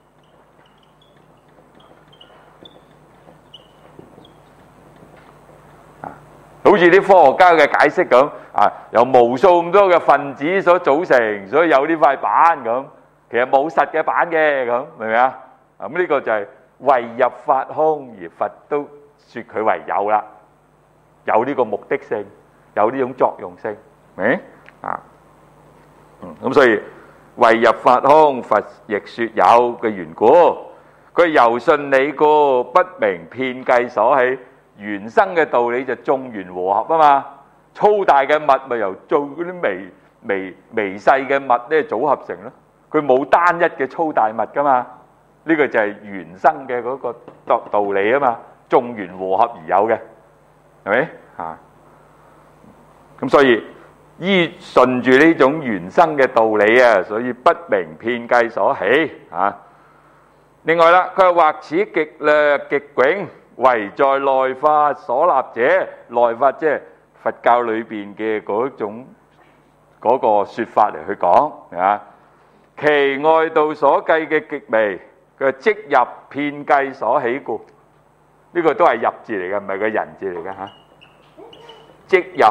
好似啲科學家嘅解釋咁啊，由無數咁多嘅分子所組成，所以有呢塊板咁，其實冇實嘅板嘅，咁明唔明啊？咁呢個就係唯入法空，而佛都説佢為有啦。有呢個目的性，有呢種作用性，明啊？嗯，咁所以唯入法空，佛亦説有嘅緣故，佢由順理故，不明遍計所起。緣生嘅道理就眾緣和合啊嘛，粗大嘅物咪由做嗰啲微微微細嘅物咧組合成咯，佢冇單一嘅粗大物噶嘛，呢個就係緣生嘅嗰個道道理啊嘛，眾緣和合而有嘅。係咪啊？咁所以依順住呢種緣生嘅道理啊，所以不明遍計所起啊。另外啦，佢話或此極略極迥，唯在內法所立者，內法即係佛教裏邊嘅嗰種嗰個説法嚟去講啊。其外道所計嘅極微，佢即入遍計所起故。呢個都係入字嚟嘅，唔係個人字嚟嘅嚇。即入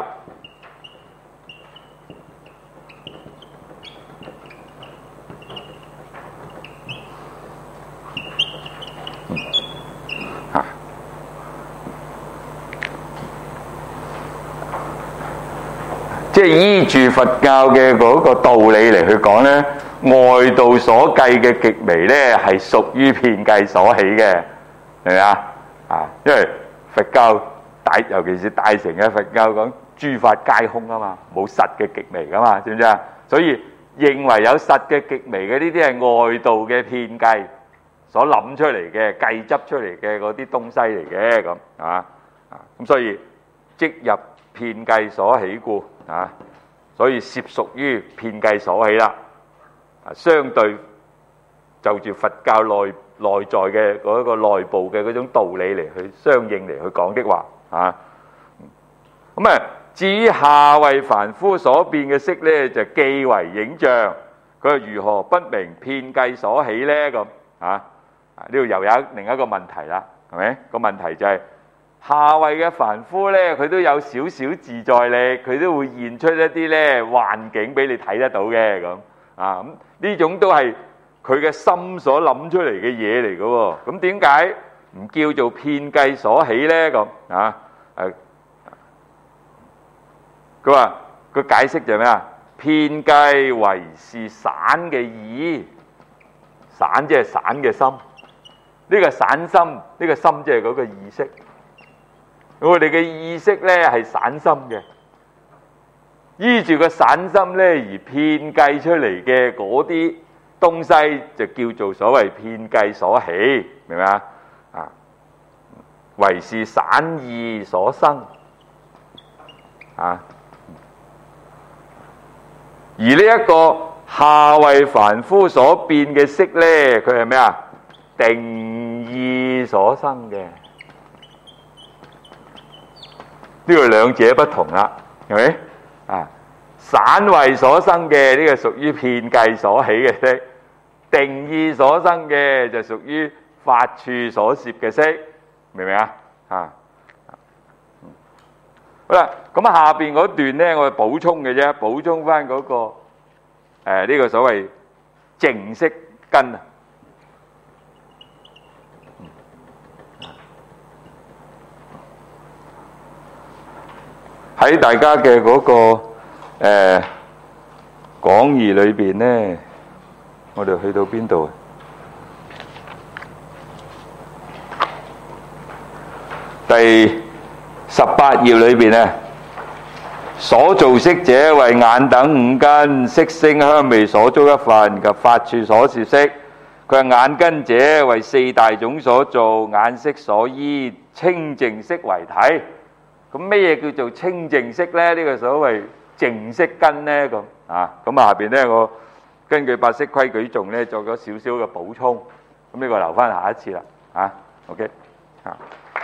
嚇，即係依住佛教嘅嗰個道理嚟去講咧，外道所計嘅極微咧係屬於遍計所起嘅，係咪啊？啊，因為佛教大，尤其是大乘嘅佛教講諸法皆空啊嘛，冇實嘅極微噶嘛，知唔知啊？所以認為有實嘅極微嘅呢啲係外道嘅遍計所諗出嚟嘅、計執出嚟嘅嗰啲東西嚟嘅咁啊啊！咁所以即入遍計所起故啊，所以涉屬於遍計所起啦。啊，相對就住佛教內內在嘅嗰個內部嘅嗰種道理嚟去相應嚟去講的話啊，咁啊至於下為凡夫所變嘅色咧，就既為影像，佢話如何不明遍計所起咧？咁啊啊呢度又有另一個問題啦，係咪？個問題就係、是、下位嘅凡夫咧，佢都有少少自在力，佢都會現出一啲咧幻境俾你睇得到嘅咁啊，咁呢種都係佢嘅心所諗出嚟嘅嘢嚟嘅喎，咁點解唔叫做遍計所起咧？咁啊誒，佢話個解釋就係咩啊？遍計為是散嘅意，散即係散嘅心，呢個散心，呢個心即係嗰個意識。我哋嘅意識咧係散心嘅，依住個散心咧而遍計出嚟嘅嗰啲東西就叫做所謂遍計所起，明唔明啊？啊，為是散意所生啊。而呢一個下為凡夫所變嘅色咧，佢係咩啊？定意所生嘅，呢個兩者不同啦，係咪啊？散為所生嘅呢個屬於遍計所起嘅色，定意所生嘅就屬於法處所攝嘅色，明唔明啊？啊， 好啦，咁下邊嗰段咧，我係補充嘅啫，補充翻嗰個誒呢個所謂淨色根啊。喺大家嘅嗰個誒講義裏邊咧，我哋去到邊度啊？第十八頁裏邊咧，所造色者為眼等五根，色聲香味所觸一分及法處所攝色。佢話眼根者為四大種所造，眼色所依，清淨色為體。咁咩嘢叫做清淨色咧？呢個所謂淨色根咧咁啊。咁啊下邊咧，我根據八識規矩頌咧，作咗少少嘅補充。咁呢個留翻下一次啦。啊，OK 啊。